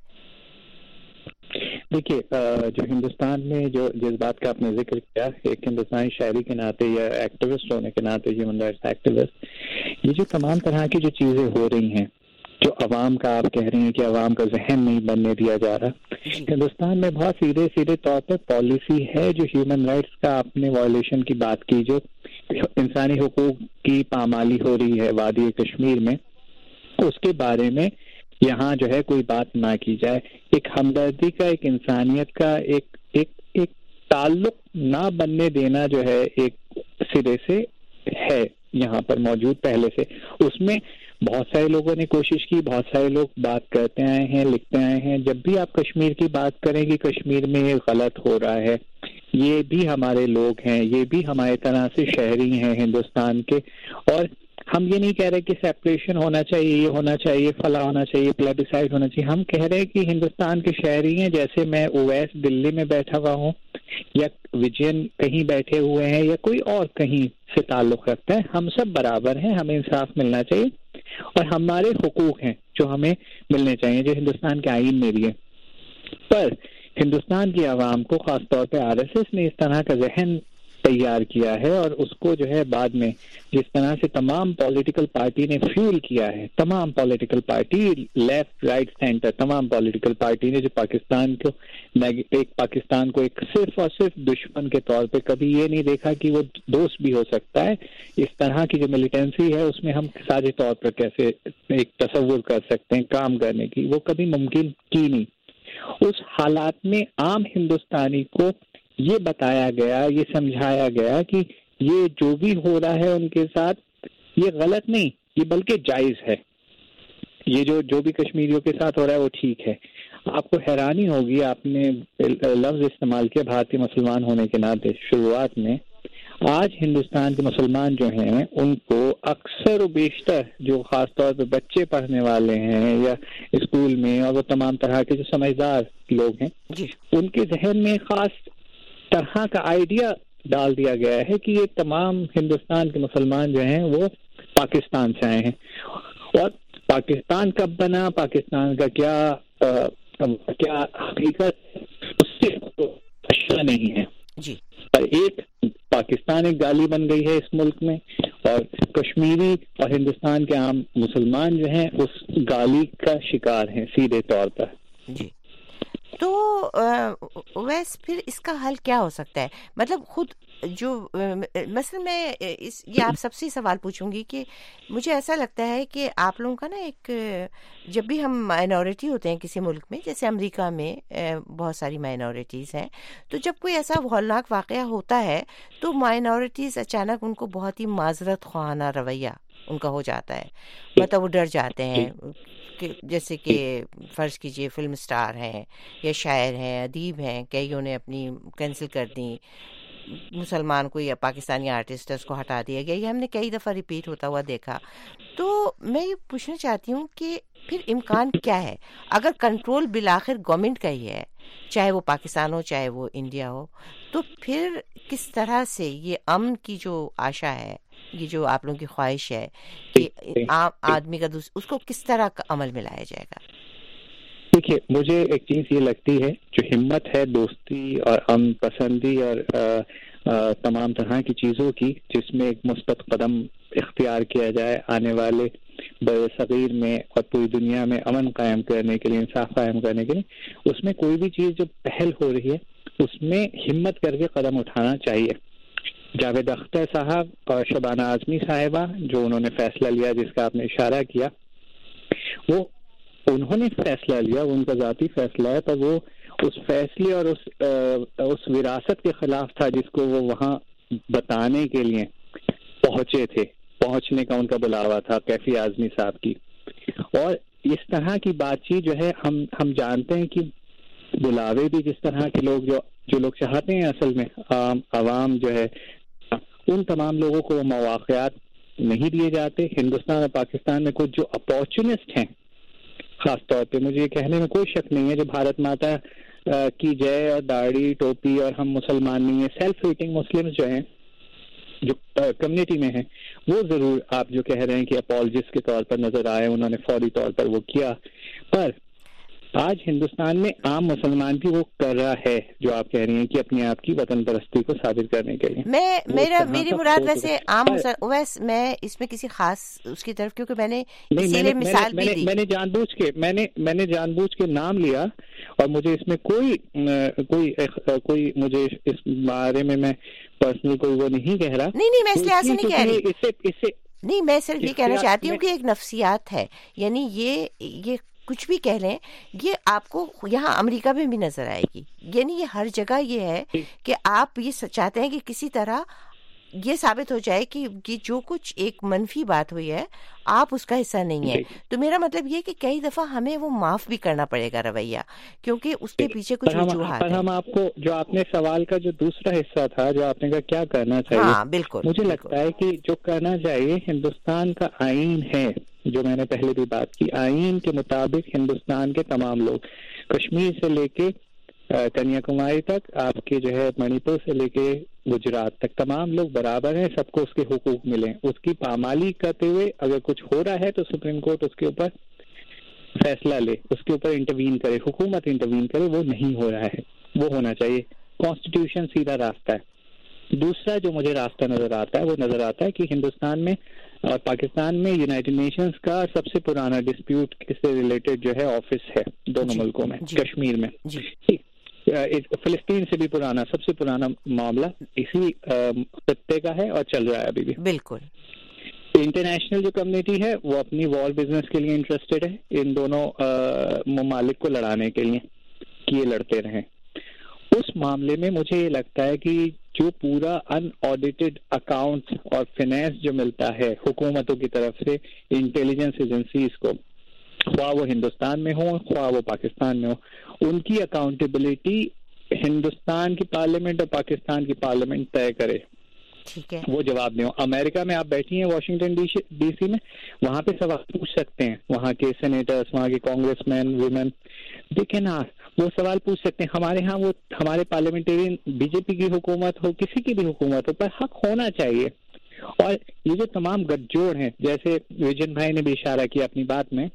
دیکھیے, جو ہندوستان میں جو جس بات کا آپ نے ذکر کیا, ایک ہندوستانی شاعری کے ناطے یا ایکٹیوسٹ ہونے کے ناطے, ہیومن رائٹس ایکٹیوسٹ, یہ جو تمام طرح کی جو چیزیں ہو رہی ہیں, جو عوام کا آپ کہہ رہی ہیں کہ عوام کا ذہن نہیں بننے دیا جا رہا, ہندوستان میں بہت سیدھے سیدھے طور پر پالیسی ہے جو ہیومن رائٹس کا آپ نے وائلیشن کی بات کی, جو انسانی حقوق کی پامالی ہو رہی ہے وادی کشمیر میں, اس کے بارے میں یہاں جو ہے کوئی بات نہ کی جائے. ایک ہمدردی کا, ایک انسانیت کا ایک ایک ایک تعلق نہ بننے دینا جو ہے ایک سرے سے ہے یہاں پر موجود پہلے سے. اس میں بہت سارے لوگوں نے کوشش کی, بہت سارے لوگ بات کرتے آئے ہیں, لکھتے آئے ہیں. جب بھی آپ کشمیر کی بات کریں کہ کشمیر میں یہ غلط ہو رہا ہے, یہ بھی ہمارے لوگ ہیں, یہ بھی ہمارے طرح سے شہری ہیں ہندوستان کے, اور ہم یہ نہیں کہہ رہے کہ سیپریشن ہونا چاہیے, یہ ہونا چاہیے, فلاں ہونا چاہیے, پلیبیسائڈ ہونا چاہیے. ہم کہہ رہے ہیں کہ ہندوستان کے شہری ہیں, جیسے میں اویس دلی میں بیٹھا ہوا ہوں یا وجین کہیں بیٹھے ہوئے ہیں یا کوئی اور کہیں سے تعلق رکھتا ہے, ہم سب برابر ہیں, ہمیں انصاف ملنا چاہیے اور ہمارے حقوق ہیں جو ہمیں ملنے چاہیے, جو ہندوستان کے آئین میں بھی ہے. پر ہندوستان کی عوام کو, خاص طور پہ آر ایس ایس نے اس طرح کا ذہن تیار کیا ہے, اور اس کو جو ہے بعد میں جس طرح سے تمام پولیٹیکل پارٹی نے فیول کیا ہے, تمام political party, left right centre, تمام پولیٹیکل پارٹی نے جو پاکستان کو ایک پاکستان کو ایک صرف اور صرف دشمن کے طور پہ کبھی یہ نہیں دیکھا کہ وہ دوست بھی ہو سکتا ہے. اس طرح کی جو ملیٹنسی ہے اس میں ہم ساجی طور پر کیسے ایک تصور کر سکتے ہیں کام کرنے کی, وہ کبھی ممکن کی نہیں. اس حالات میں عام ہندوستانی کو یہ بتایا گیا, یہ سمجھایا گیا کہ یہ جو بھی ہو رہا ہے ان کے ساتھ یہ غلط نہیں, یہ بلکہ جائز ہے. یہ جو جو بھی کشمیریوں کے ساتھ ہو رہا ہے وہ ٹھیک ہے. آپ کو حیرانی ہوگی, آپ نے لفظ استعمال کیا بھارتی مسلمان ہونے کے ناطے شروعات میں. آج ہندوستان کے مسلمان جو ہیں ان کو اکثر و بیشتر جو خاص طور پہ بچے پڑھنے والے ہیں یا اسکول میں, اور وہ تمام طرح کے جو سمجھدار لوگ ہیں, ان کے ذہن میں خاص طرح کا آئیڈیا ڈال دیا گیا ہے کہ یہ تمام ہندوستان کے مسلمان جو ہیں وہ پاکستان سے آئے ہیں, اور پاکستان کب بنا, پاکستان کا کیا کیا حقیقت, اس سے اشنا نہیں ہے. جی, پر ایک پاکستان ایک گالی بن گئی ہے اس ملک میں, اور کشمیری اور ہندوستان کے عام مسلمان جو ہیں اس گالی کا شکار ہیں سیدھے طور پر. جی, تو ویسے پھر اس کا حل کیا ہو سکتا ہے؟ مطلب خود جو مثلا میں اس یہ آپ سب سے سوال پوچھوں گی کہ مجھے ایسا لگتا ہے کہ آپ لوگوں کا نا ایک, جب بھی ہم مائنورٹی ہوتے ہیں کسی ملک میں, جیسے امریکہ میں بہت ساری مائنورٹیز ہیں, تو جب کوئی ایسا ہولناک واقعہ ہوتا ہے تو مائنورٹیز اچانک ان کو بہت ہی معذرت خواہانہ رویہ ان کا ہو جاتا ہے, مطلب وہ ڈر جاتے ہیں. جیسے کہ فرض کیجئے فلم سٹار ہیں یا شاعر ہیں, ادیب ہیں, کئیوں نے اپنی کینسل کر دی, مسلمان کو یا پاکستانی آرٹسٹ اس کو ہٹا دیا گیا, یہ ہم نے کئی دفعہ ریپیٹ ہوتا ہوا دیکھا. تو میں یہ پوچھنا چاہتی ہوں کہ پھر امکان کیا ہے اگر کنٹرول بالآخر گورنمنٹ کا ہی ہے, چاہے وہ پاکستان ہو چاہے وہ انڈیا ہو, تو پھر کس طرح سے یہ امن کی جو آشا ہے, یہ جو آپ لوگوں کی خواہش ہے کہ عام آدمی کا اس کو کس طرح کا عمل میں لایا جائے گا؟ دیکھیے مجھے ایک چیز یہ لگتی ہے، جو ہمت ہے دوستی اور امن پسندی اور آ, آ, تمام طرح کی چیزوں کی، جس میں ایک مثبت قدم اختیار کیا جائے آنے والے بر صغیر میں اور پوری دنیا میں امن قائم کرنے کے لیے، انصاف قائم کرنے کے لیے، اس میں کوئی بھی چیز جو پہل ہو رہی ہے اس میں ہمت کر کے قدم اٹھانا چاہیے. جاوید اختر صاحب اور شبانہ اعظمی صاحبہ جو انہوں نے فیصلہ لیا، جس کا آپ نے اشارہ کیا، وہ انہوں نے فیصلہ لیا، وہ ان کا ذاتی فیصلہ ہے، پر وہ اس فیصلے اور اس اس وراثت کے خلاف تھا جس کو وہ وہاں بتانے کے لیے پہنچے تھے، پہنچنے کا ان کا بلاوا تھا کیفی اعظمی صاحب کی. اور اس طرح کی بات چیت جو ہے، ہم ہم جانتے ہیں کہ بلاوے بھی جس طرح کے لوگ جو جو لوگ چاہتے ہیں اصل میں عام عوام جو ہے، ان تمام لوگوں کو وہ مواقعات نہیں دیے جاتے. ہندوستان اور پاکستان میں کچھ جو اپارچونسٹ ہیں، خاص طور پہ مجھے یہ کہنے میں کوئی شک نہیں ہے، جو بھارت ماتا کی جے اور داڑھی ٹوپی اور ہم مسلمان نہیں ہیں، سیلف ریٹنگ مسلم جو ہیں، جو کمیونٹی میں ہیں، وہ ضرور آپ جو کہہ رہے ہیں کہ اپولوجسٹ کے طور پر نظر آئے، انہوں نے فوری طور پر وہ کیا. پر آج ہندوستان میں عام مسلمان بھی وہ کر رہا ہے جو آپ کہہ رہی ہیں کہ اپنے آپ کی وطن پرستی کو ثابت کرنے کے لیے. میں میرا میری مراد ویسے عام ویسے میں اس میں کسی خاص اس کی طرف، کیونکہ میں نے اسی لیے مثال بھی دی. میں نے جان بوجھ کے میں نے میں نے جان بوجھ کے نام لیا، اور مجھے اس میں کوئی کوئی کوئی مجھے اس بارے میں میں پرسنل کوئی وہ نہیں کہہ رہا. نہیں نہیں میں اس لحاظ سے نہیں کہہ رہی، اس سے اس سے نہیں، میں صرف یہ کہنا چاہتی ہوں کہ ایک نفسیات ہے، یعنی یہ یہ کچھ بھی کہہ لیں، یہ آپ کو یہاں امریکہ میں بھی نظر آئے گی. یعنی یہ ہر جگہ یہ ہے کہ آپ یہ چاہتے ہیں کہ کسی طرح یہ ثابت ہو جائے کہ یہ جو کچھ ایک منفی بات ہوئی ہے آپ اس کا حصہ نہیں ہے. تو میرا مطلب یہ کہ کئی دفعہ ہمیں وہ معاف بھی کرنا پڑے گا رویہ، کیونکہ اس کے پیچھے کچھ وجوہات ہیں. ہم آپ کو جو آپ نے سوال کا جو دوسرا حصہ تھا، جو آپ نے کہا کیا کرنا چاہیے، ہاں بالکل، مجھے لگتا ہے کہ جو کرنا چاہیے، ہندوستان کا آئین ہے، جو میں نے پہلے بھی بات کی، آئین کے مطابق ہندوستان کے تمام لوگ، کشمیر سے لے کے کنیا کماری تک، آپ کے جو ہے منی پور سے لے کے گجرات تک، تمام لوگ برابر ہیں، سب کو اس کے حقوق ملیں. اس کی پامالی کرتے ہوئے اگر کچھ ہو رہا ہے تو سپریم کورٹ اس کے اوپر فیصلہ لے، اس کے اوپر انٹروین کرے، حکومت انٹروین کرے. وہ نہیں ہو رہا ہے، وہ ہونا چاہیے. کانسٹیٹیوشن سیدھا راستہ ہے. دوسرا جو مجھے راستہ نظر آتا ہے، وہ نظر آتا ہے کہ ہندوستان میں اور پاکستان میں یونائٹڈ نیشنز کا سب سے پرانا ڈسپیوٹ سے ریلیٹڈ جو ہے آفس ہے دونوں جی, ملکوں میں, جی, کشمیر میں. جی. فلسطین سے بھی پرانا, سب سے پرانا معاملہ اسی خطے کا ہے اور چل رہا ہے ابھی بھی. بالکل. انٹرنیشنل جو کمیونٹی ہے وہ اپنی وار بزنس کے لیے انٹرسٹڈ ہے ان دونوں ممالک کو لڑانے کے لیے کہ یہ لڑتے رہیں. اس معاملے میں مجھے یہ لگتا ہے کہ جو پورا ان آڈیٹڈ اکاؤنٹ اور فائنینس جو ملتا ہے حکومتوں کی طرف سے انٹیلیجنس ایجنسیز کو, خواہ وہ ہندوستان میں ہوں خواہ وہ پاکستان میں ہوں, ان کی اکاؤنٹیبلٹی ہندوستان کی پارلیمنٹ اور پاکستان کی پارلیمنٹ طے کرے. ٹھیک ہے, وہ جواب دیں. امریکہ میں آپ بیٹھی ہیں واشنگٹن ڈی سی میں, وہاں پہ سوال پوچھ سکتے ہیں, وہاں کے سینیٹرز, وہاں کے کانگریس مین ویمن, دیکھیں نا وہ سوال پوچھ سکتے ہیں. ہمارے ہاں وہ ہمارے پارلیمنٹرین بی جے پی کی حکومت ہو کسی کی بھی حکومت ہو پر حق ہونا چاہیے. اور یہ جو تمام گٹھ جوڑ ہیں, جیسے ویجن بھائی نے بھی اشارہ کیا اپنی بات میں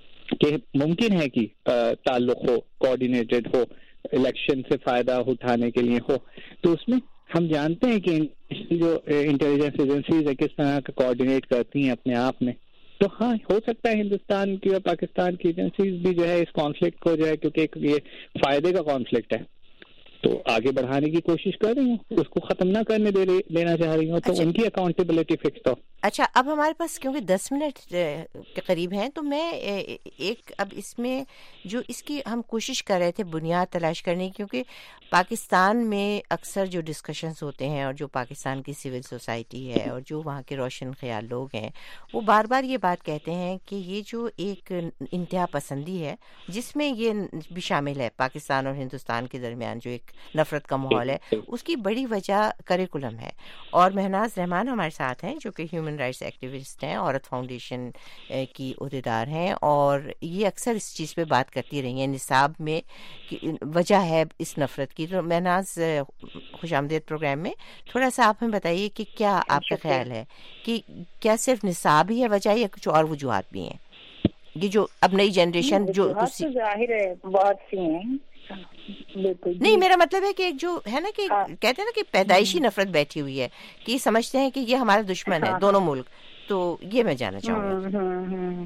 کہ ممکن ہے کہ تعلق ہو, کوآرڈینیٹڈ ہو, الیکشن سے فائدہ اٹھانے کے لیے ہو, تو اس میں ہم جانتے ہیں کہ جو انٹیلیجنس ایجنسیز ہے کس طرح کا کوآرڈینیٹ کرتی ہیں اپنے آپ میں. تو ہاں ہو سکتا ہے ہندوستان کی اور پاکستان کی ایجنسیز بھی جو ہے اس کانفلکٹ کو جو ہے, کیونکہ ایک یہ فائدے کا کانفلکٹ ہے, تو آگے بڑھانے کی کوشش کر رہی ہوں, اس کو ختم نہ کرنے دے دینا چاہ رہی ہوں. تو ان کی اکاؤنٹیبلٹی فکس ہو. اچھا, اب ہمارے پاس کیونکہ دس منٹ کے قریب ہیں, تو میں ایک اب اس میں جو اس کی ہم کوشش کر رہے تھے بنیاد تلاش کرنے کی, کیونکہ پاکستان میں اکثر جو ڈسکشنز ہوتے ہیں اور جو پاکستان کی سول سوسائٹی ہے اور جو وہاں کے روشن خیال لوگ ہیں وہ بار بار یہ بات کہتے ہیں کہ یہ جو ایک انتہا پسندی ہے جس میں یہ بھی شامل ہے, پاکستان اور ہندوستان کے درمیان جو ایک نفرت کا ماحول ہے, اس کی بڑی وجہ کریکولم ہے. اور مہناز رحمان ہمارے ساتھ ہیں جو کہ ہیومن رائٹس ایکٹیوسٹ ہیں, عورت فاؤنڈیشن کی عہدیدار ہیں, اور یہ اکثر اس چیز پہ بات کرتی رہی ہیں نصاب میں وجہ ہے اس نفرت کی. تو مہناز خوش آمدید پروگرام میں. تھوڑا سا آپ ہمیں بتائیے کہ کیا آپ کا خیال ہے کہ کیا صرف نصاب ہی ہے وجہ یا کچھ اور وجوہات بھی ہیں؟ یہ جو اب نئی جنریشن جو ظاہر ہے بہت سی ہیں. نہیں, میرا مطلب ہے کہ ایک جو ہے نا کہ کہتے ہیں نا کہ پیدائشی نفرت بیٹھی ہوئی ہے کہ یہ سمجھتے ہیں کہ یہ ہمارا دشمن ہے دونوں ملک, تو یہ میں جاننا چاہوں گا.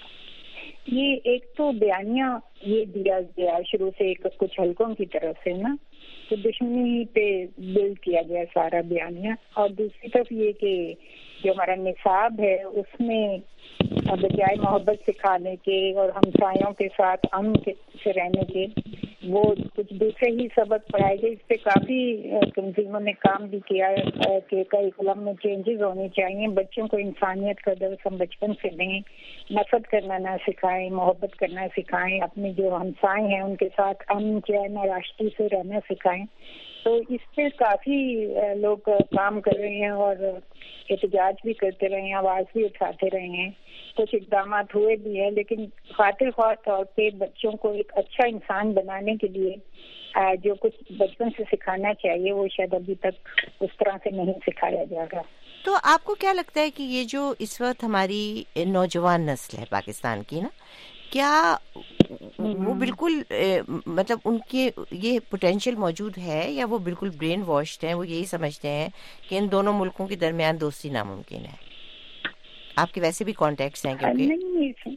یہ ایک تو بیانیہ یہ دیا گیا شروع سے کچھ حلقوں کی طرف سے نا, تو دشمنی پہ بلڈ کیا گیا سارا بیانیہ, اور دوسری طرف یہ کہ جو ہمارا نصاب ہے اس میں بجائے محبت سکھانے کے اور ہمسایوں کے ساتھ امن سے رہنے کے وہ کچھ دوسرے ہی سبق پڑھائے گئے. اس پہ کافی تنظیموں نے کام بھی کیا کہ کریکولم میں چینجز ہونے چاہیے. بچوں کو انسانیت کا درس ہم بچپن سے دیں, نفرت کرنا نہ سکھائیں, محبت کرنا سکھائیں, اپنے جو ہمسائے ہیں ان کے ساتھ امن چین اور آشتی سے رہنا سکھائیں. تو اس پہ کافی لوگ کام کر رہے ہیں اور احتجاج بھی کرتے رہے ہیں, آواز بھی اٹھاتے رہے ہیں, کچھ اقدامات ہوئے بھی ہیں, لیکن خاطر خواہ طور پہ بچوں کو ایک اچھا انسان بنانے کے لیے جو کچھ بچپن سے سکھانا چاہیے وہ شاید ابھی تک اس طرح سے نہیں سکھایا جا رہا. تو آپ کو کیا لگتا ہے کہ یہ جو اس وقت ہماری نوجوان نسل ہے پاکستان کی نا, کیا وہ بالکل مطلب ان کے یہ پوٹینشیل موجود ہے یا وہ بالکل برین واشڈ ہیں, وہ یہی سمجھتے ہیں کہ ان دونوں ملکوں کے درمیان دوستی ناممکن ہے؟ آپ کے ویسے بھی کانٹیکٹس ہیں کیونکہ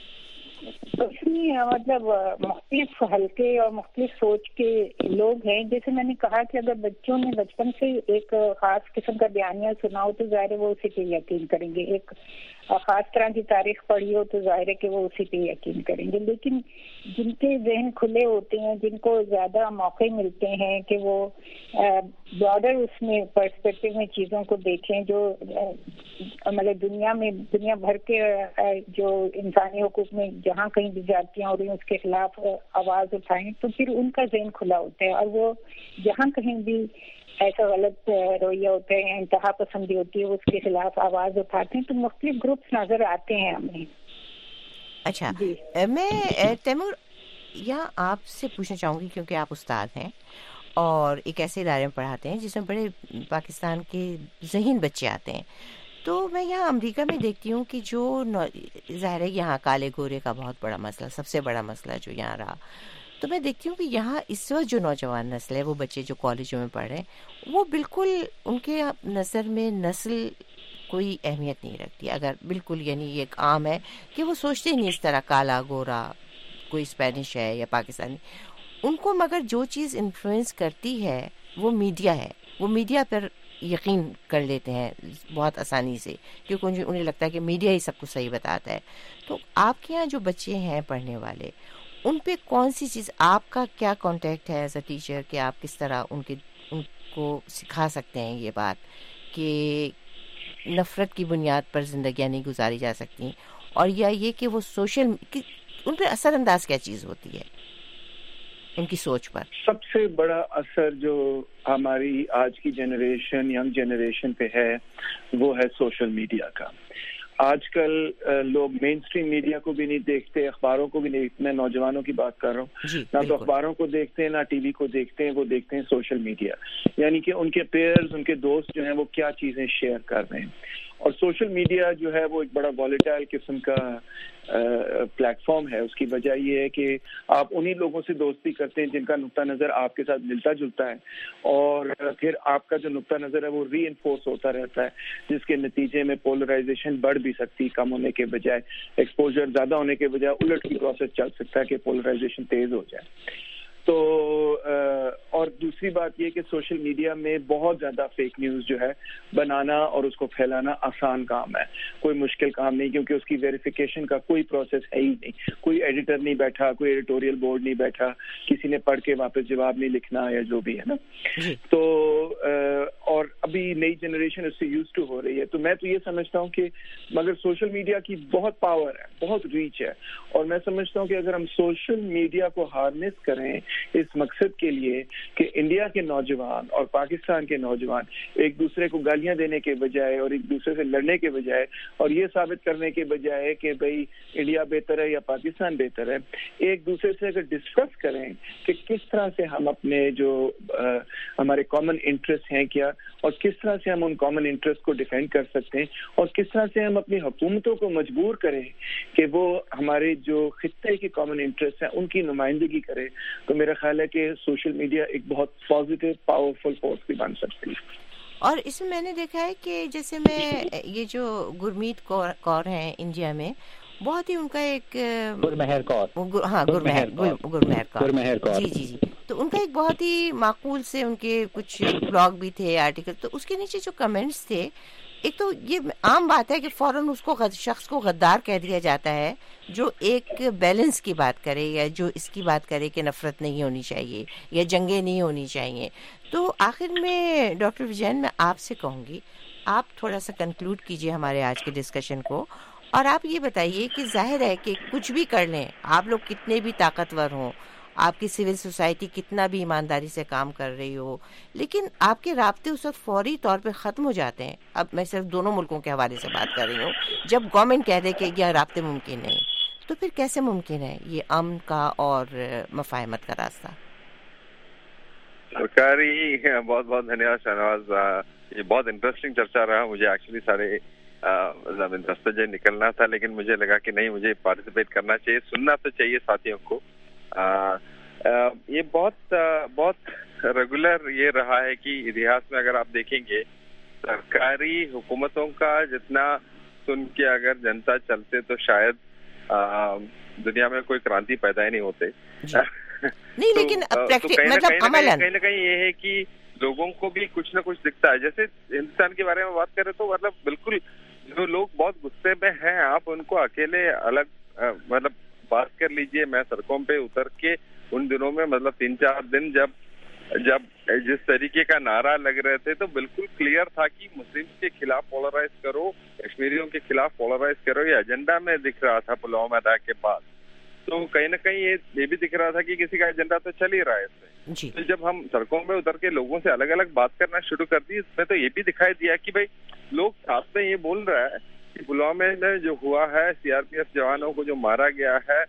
اس میں مطلب مختلف حلقے اور مختلف سوچ کے لوگ ہیں. جیسے میں نے کہا کہ اگر بچوں نے بچپن سے ایک خاص قسم کا بیانیہ سنا ہو تو ظاہر ہے وہ اسی پہ یقین کریں گے, ایک خاص طرح کی تاریخ پڑھی ہو تو ظاہر ہے کہ وہ اسی پہ یقین کریں گے. لیکن جن کے ذہن کھلے ہوتے ہیں, جن کو زیادہ موقع ملتے ہیں کہ وہ براڈر اس میں پرسپیکٹو میں چیزوں کو دیکھیں, جو مطلب دنیا میں دنیا بھر کے جو انسانی حقوق میں جہاں کہیں بھی جاتیاں ہو رہی ہیں اس کے خلاف آواز اٹھائیں, تو پھر ان کا ذہن کھلا ہوتا ہے اور وہ جہاں کہیں بھی ایسا غلط رویہ ہوتا ہے, انتہا پسندی ہوتی ہے, اس کے خلاف آواز اٹھاتے ہیں. تو مختلف گروپس نظر آتے ہیں ہمیں. اچھا جی. میں تیمور یہاں آپ سے پوچھنا چاہوں گی کیونکہ آپ استاد ہیں اور ایک ایسے ادارے میں پڑھاتے ہیں جس میں بڑے پاکستان کے ذہین بچے آتے ہیں. تو میں یہاں امریکہ میں دیکھتی ہوں کہ جو ظاہر ہے یہاں کالے گورے کا بہت بڑا مسئلہ, سب سے بڑا مسئلہ جو یہاں رہا, تو میں دیکھتی ہوں کہ یہاں اس وقت جو نوجوان نسل ہے, وہ بچے جو کالجوں میں پڑھ رہے ہیں, وہ بالکل ان کے نظر میں نسل کوئی اہمیت نہیں رکھتی. اگر بالکل یعنی یہ ایک عام ہے کہ وہ سوچتے ہی نہیں اس طرح کالا گورا کوئی اسپینش ہے یا پاکستانی. ان کو مگر جو چیز انفلوئنس کرتی ہے وہ میڈیا ہے, وہ میڈیا پر یقین کر لیتے ہیں بہت آسانی سے کیونکہ انہیں لگتا ہے کہ میڈیا ہی سب کو صحیح بتاتا ہے. تو آپ کے یہاں جو بچے ہیں پڑھنے والے, ان پہ کون سی چیز, آپ کا کیا کانٹیکٹ ہے ایز اے ٹیچر کہ آپ کس طرح ان کے ان کو سکھا سکتے ہیں یہ بات کہ نفرت کی بنیاد پر زندگیاں نہیں گزاری جا سکتی, اور یا یہ کہ وہ سوشل ان پہ اثر انداز کیا چیز ہوتی ہے ان کی سوچ پر؟ سب سے بڑا اثر جو ہماری آج کی جنریشن ینگ جنریشن پہ ہے وہ ہے سوشل میڈیا کا. آج کل لوگ مین اسٹریم میڈیا کو بھی نہیں دیکھتے, اخباروں کو بھی نہیں. میں نوجوانوں کی بات کر رہا ہوں, نہ تو اخباروں کو دیکھتے ہیں نہ ٹی وی کو دیکھتے ہیں, وہ دیکھتے ہیں سوشل میڈیا. یعنی کہ ان کے پیئرز, ان کے دوست جو ہیں وہ کیا چیزیں شیئر کر رہے ہیں. اور سوشل میڈیا جو ہے وہ ایک بڑا والیٹائل قسم کا پلیٹ فارم ہے. اس کی وجہ یہ ہے کہ آپ انہی لوگوں سے دوستی کرتے ہیں جن کا نقطہ نظر آپ کے ساتھ ملتا جلتا ہے, اور پھر آپ کا جو نقطہ نظر ہے وہ ری انفورس ہوتا رہتا ہے, جس کے نتیجے میں پولرائزیشن بڑھ بھی سکتی, کم ہونے کے بجائے ایکسپوجر زیادہ ہونے کے بجائے الٹ کی پروسیس چل سکتا ہے کہ پولرائزیشن تیز ہو جائے. تو اور دوسری بات یہ کہ سوشل میڈیا میں بہت زیادہ فیک نیوز جو ہے بنانا اور اس کو پھیلانا آسان کام ہے, کوئی مشکل کام نہیں, کیونکہ اس کی ویریفیکیشن کا کوئی پروسیس ہے ہی نہیں. کوئی ایڈیٹر نہیں بیٹھا, کوئی ایڈیٹوریل بورڈ نہیں بیٹھا, کسی نے پڑھ کے واپس جواب نہیں لکھنا یا جو بھی ہے نا. تو اور ابھی نئی جنریشن اس سے یوز ٹو ہو رہی ہے. تو میں تو یہ سمجھتا ہوں کہ مگر سوشل میڈیا کی بہت پاور ہے, بہت ریچ ہے, اور میں سمجھتا ہوں کہ اگر ہم سوشل میڈیا کو ہارنس کریں اس مقصد کے لیے کہ انڈیا کے نوجوان اور پاکستان کے نوجوان ایک دوسرے کو گالیاں دینے کے بجائے اور ایک دوسرے سے لڑنے کے بجائے اور یہ ثابت کرنے کے بجائے کہ بھئی انڈیا بہتر ہے یا پاکستان بہتر ہے, ایک دوسرے سے اگر ڈسکس کریں کہ کس طرح سے ہم اپنے جو ہمارے کامن انٹرسٹ ہیں کیا, اور کس طرح سے ہم ان کامن انٹرسٹ کو ڈیفینڈ کر سکتے ہیں اور کس طرح سے ہم اپنی حکومتوں کو مجبور کریں کہ وہ ہمارے جو خطے کے کامن انٹرسٹ ہیں ان کی نمائندگی کرے. تو میرا خیال ہے کہ سوشل میڈیا ایک بہت پازیٹیو پاورفل فورس بھی بن سکتی ہے. اور اس میں میں نے دیکھا ہے کہ جیسے میں یہ جو گرمیت کور ہیں انڈیا میں، بہت ہی ان کا ایک گرمہر کور، ہاں گرمہر گرمہر کور، جی جی جی تو ان کا ایک بہت ہی معقول سے ان کے کچھ بلاگ بھی تھے، آرٹیکل، تو اس کے نیچے جو کمنٹس تھے، ایک تو یہ عام بات ہے کہ فوراً اس کو شخص کو غدار کہہ دیا جاتا ہے جو ایک بیلنس کی بات کرے یا جو اس کی بات کرے کہ نفرت نہیں ہونی چاہیے یا جنگیں نہیں ہونی چاہیے. تو آخر میں ڈاکٹر وجین میں آپ سے کہوں گی، آپ تھوڑا سا کنکلوڈ کیجئے ہمارے آج کے ڈسکشن کو، اور آپ یہ بتائیے کہ ظاہر ہے کہ کچھ بھی کر لیں، آپ لوگ کتنے بھی طاقتور ہوں، آپ کی سول سوسائٹی کتنا بھی ایمانداری سے کام کر رہی ہو، لیکن آپ کے رابطے اس وقت فوری طور پہ ختم ہو جاتے ہیں. اب میں صرف دونوں ملکوں کے حوالے سے بات کر رہی ہوں. جب گورنمنٹ کہہ دے کہ یہ رابطے ممکن نہیں، تو پھر کیسے ممکن ہے یہ امن کا اور مفاہمت کا راستہ؟ سرکاری بہت بہت دھنیواد شہنواز. یہ بہت انٹرسٹنگ چرچا رہا. مجھے ایکچولی سارے دس بجے نکلنا تھا، لیکن مجھے لگا کہ نہیں، مجھے پارٹیسپیٹ کرنا چاہیے، سننا تو چاہیے ساتھیوں کو. یہ بہت بہت ریگولر یہ رہا ہے کہ اتہاس میں اگر آپ دیکھیں گے، سرکاری حکومتوں کا جتنا سن کے اگر جنتا چلتے تو شاید دنیا میں کوئی کرانتی پیدا ہی نہیں ہوتے. نہیں، لیکن کہیں نہ کہیں یہ ہے کہ لوگوں کو بھی کچھ نہ کچھ دکھتا ہے. جیسے ہندوستان کے بارے میں بات کریں تو مطلب بالکل جو لوگ بہت غصے میں ہیں، آپ ان کو اکیلے الگ مطلب بات کر لیجئے. میں سڑکوں پہ اتر کے ان دنوں میں مطلب تین چار دن جب جب جس طریقے کا نعرہ لگ رہے تھے تو بالکل کلیئر تھا کہ مسلم کے خلاف پولرائز کرو، کشمیریوں کے خلاف پولرائز کرو. یہ ایجنڈا میں دکھ رہا تھا پلوامہ اٹیک کے بعد. تو کہیں نہ کہیں یہ بھی دکھ رہا تھا کہ کسی کا ایجنڈا تو چل ہی رہا ہے اس میں. تو جب ہم سڑکوں پہ اتر کے لوگوں سے الگ الگ بات کرنا شروع کر دی، اس میں تو یہ بھی دکھائی دیا کہ بھائی لوگ ساتھ میں یہ بول رہا ہے کہ پلوامہ میں جو ہوا ہے، سی آر پی ایف جوانوں کو جو مارا گیا ہے،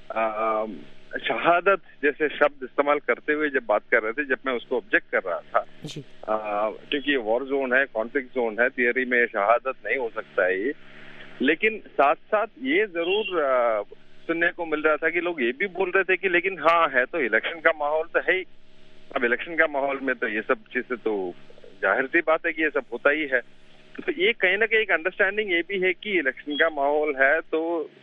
شہادت جیسے شبد استعمال کرتے ہوئے جب بات کر رہے تھے، جب میں اس کو آبجیکٹ کر رہا تھا کیونکہ یہ وار زون ہے، کانفلکٹ زون ہے، تھیوری میں شہادت نہیں ہو سکتا ہے یہ. لیکن ساتھ ساتھ یہ ضرور سننے کو مل رہا تھا کہ لوگ یہ بھی بول رہے تھے کہ لیکن ہاں ہے تو الیکشن کا ماحول تو ہے ہی. اب الیکشن کا ماحول میں تو یہ سب چیزیں تو ظاہر سی بات ہے کہ یہ سب ہوتا ہی ہے. تو یہ کہیں نہ کہیں ایک انڈرسٹینڈنگ یہ بھی ہے کہ الیکشن کا ماحول ہے تو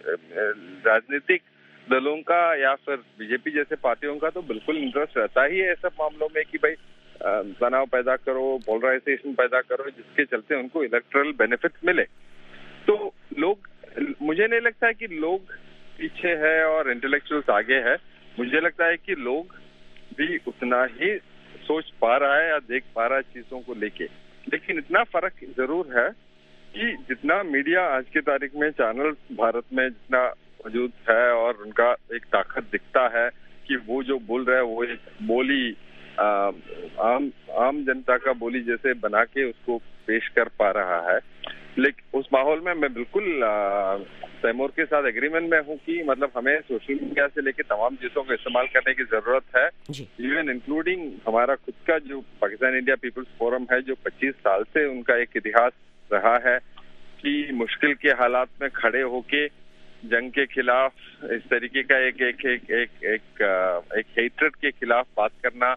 راجنیتک دلوں کا یا پھر بی جے پی جیسے پارٹیوں کا تو بالکل انٹرسٹ رہتا ہی ہے سب معاملوں میں کہ بھائی تناؤ پیدا کرو، پولرائزیشن پیدا کرو، جس کے چلتے ان کو الیکٹرل بینیفٹ ملے. تو لوگ، مجھے نہیں لگتا کہ لوگ پیچھے ہے اور انٹلیکچوئلس آگے ہے. مجھے لگتا ہے کہ لوگ بھی اتنا ہی سوچ پا رہا ہے یا دیکھ پا رہا ہے چیزوں کو لے کے. لیکن اتنا فرق ضرور ہے کہ جتنا میڈیا آج کی تاریخ میں چینل بھارت میں جتنا موجود ہے اور ان کا ایک طاقت دکھتا ہے کہ وہ جو بول رہا ہے وہ ایک بولی عام عام جنتا کا بولی جیسے بنا کے اس کو پیش کر پا رہا ہے. لیکن اس ماحول میں میں بالکل تیمور کے ساتھ ایگریمنٹ میں ہوں کہ مطلب ہمیں سوشل میڈیا سے لے کے تمام چیزوں کا استعمال کرنے کی ضرورت ہے، ایون انکلوڈنگ ہمارا خود کا جو پاکستان انڈیا پیپلز فورم ہے جو پچیس سال سے ان کا ایک اتہاس رہا ہے کہ مشکل کے حالات میں کھڑے ہو کے جنگ کے خلاف اس طریقے کا ایک ایک ایک ایک ایک ایک ہیٹریڈ کے خلاف بات کرنا،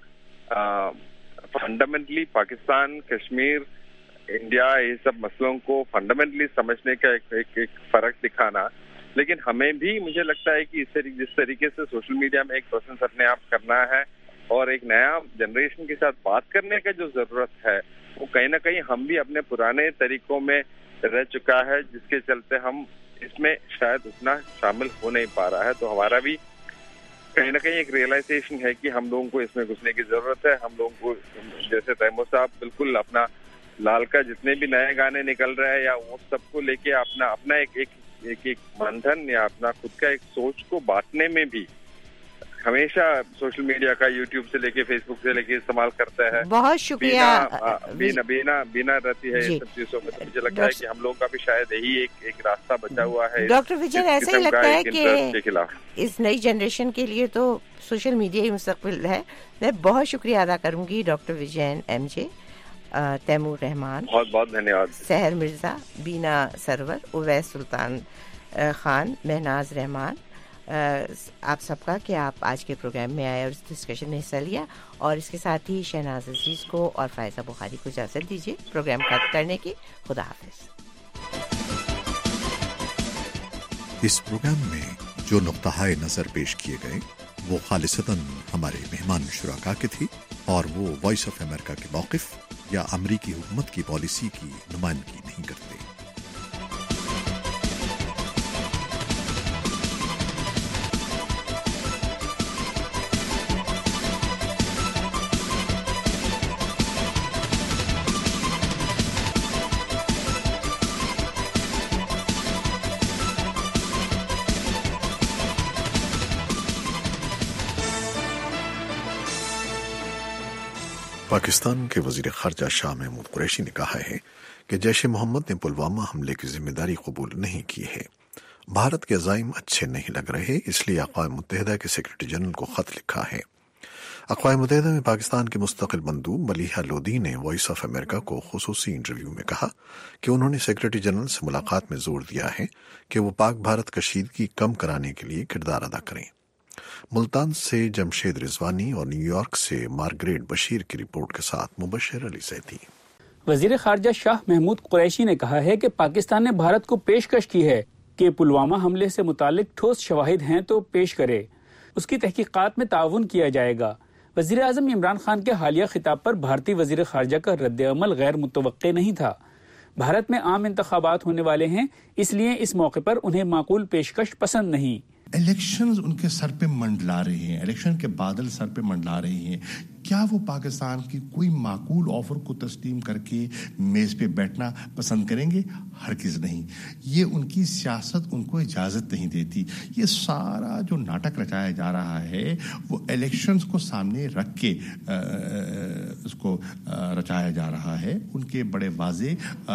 فنڈامنٹلی پاکستان، کشمیر، انڈیا، یہ سب مسئلوں کو فنڈامنٹلی سمجھنے کا ایک ایک, ایک فرق دکھانا. لیکن ہمیں بھی مجھے لگتا ہے کہ اس طریقے جس طریقے سے سوشل میڈیا میں ایک پرسنس اپنے آپ کرنا ہے اور ایک نیا جنریشن کے ساتھ بات کرنے کا جو ضرورت ہے وہ کہیں نہ کہیں ہم بھی اپنے پرانے طریقوں میں رہ چکا ہے، جس کے چلتے ہم اس میں شاید اتنا شامل ہو نہیں پا رہا ہے. تو ہمارا بھی کہیں نہ کہیں ایک ریئلائزیشن ہے کہ ہم لوگوں کو اس میں گھسنے کی ضرورت ہے. ہم لوگوں کو جیسے تیمور صاحب بالکل اپنا لال کا جتنے بھی نئے گانے نکل رہے ہیں یا وہ سب کو لے کے اپنا اپنا ایک ایک ایک ایک بندھن یا اپنا خود کا ایک سوچ کو بانٹنے میں بھی ہمیشہ سوشل میڈیا کا یوٹیوب سے لے کے فیس بک سے لے کے استعمال کرتا ہے. بہت شکریہ. بینا بینا بینا رہتی ہے یہ سب چیزوں میں. مجھے لگتا ہے کہ ہم لوگوں کا بھی شاید یہی ایک ایک راستہ بچا ہوا ہے ڈاکٹر وجین. ایسا ہی لگتا ہے کہ اس نئی جنریشن کے لیے تو سوشل میڈیا ہی مستقبل ہے. میں بہت شکریہ ادا کروں گی doctor Vijayan M J Taimur Rahman, بہت بہت دھنیہ واد, سحر مرزا, بینا سرور, اویس سلطان خان, مہناز رحمان, آپ سب کا کہ آپ آج کے پروگرام میں آئے اور اس ڈسکشن میں حصہ لیا, اور اس کے ساتھ ہی شہناز عزیز کو اور فائزہ بخاری کو اجازت دیجیے پروگرام ختم کرنے کی. خدا حافظ. اس پروگرام میں جو نقطہ نظر پیش کیے گئے وہ خالصتاً ہمارے مہمان شرکا کے تھی اور وہ وائس آف امریکہ کے موقف یا امریکی حکومت کی پالیسی کی نمائندگی نہیں کرتے. پاکستان کے وزیر خارجہ شاہ محمود قریشی نے کہا ہے کہ جیش محمد نے پلوامہ حملے کی ذمہ داری قبول نہیں کی ہے. بھارت کے عزائم اچھے نہیں لگ رہے, اس لیے اقوام متحدہ کے سیکرٹری جنرل کو خط لکھا ہے. اقوام متحدہ میں پاکستان کے مستقل مندوب ملیحہ لودھی نے وائس آف امریکہ کو خصوصی انٹرویو میں کہا کہ انہوں نے سیکرٹری جنرل سے ملاقات میں زور دیا ہے کہ وہ پاک بھارت کشیدگی کم کرانے کے لیے کردار ادا کریں. ملتان سے جمشید رضوانی اور نیو یارک سے مارگریٹ بشیر کی رپورٹ کے ساتھ مبشر علی سیدھی. وزیر خارجہ شاہ محمود قریشی نے کہا ہے کہ پاکستان نے بھارت کو پیشکش کی ہے کہ پلوامہ حملے سے متعلق ٹھوس شواہد ہیں تو پیش کرے, اس کی تحقیقات میں تعاون کیا جائے گا. وزیر اعظم عمران خان کے حالیہ خطاب پر بھارتی وزیر خارجہ کا رد عمل غیر متوقع نہیں تھا. بھارت میں عام انتخابات ہونے والے ہیں, اس لیے اس موقع پر انہیں معقول پیشکش پسند نہیں. الیکشنز ان کے سر پہ منڈلا رہے ہیں, الیکشن کے بادل سر پہ منڈلا رہے ہیں. کیا وہ پاکستان کی کوئی معقول آفر کو تسلیم کر کے میز پہ بیٹھنا پسند کریں گے؟ ہرگز نہیں. یہ ان کی سیاست ان کو اجازت نہیں دیتی. یہ سارا جو ناٹک رچایا جا رہا ہے وہ الیکشنز کو سامنے رکھ کے اس کو رچایا جا رہا ہے. ان کے بڑے واضح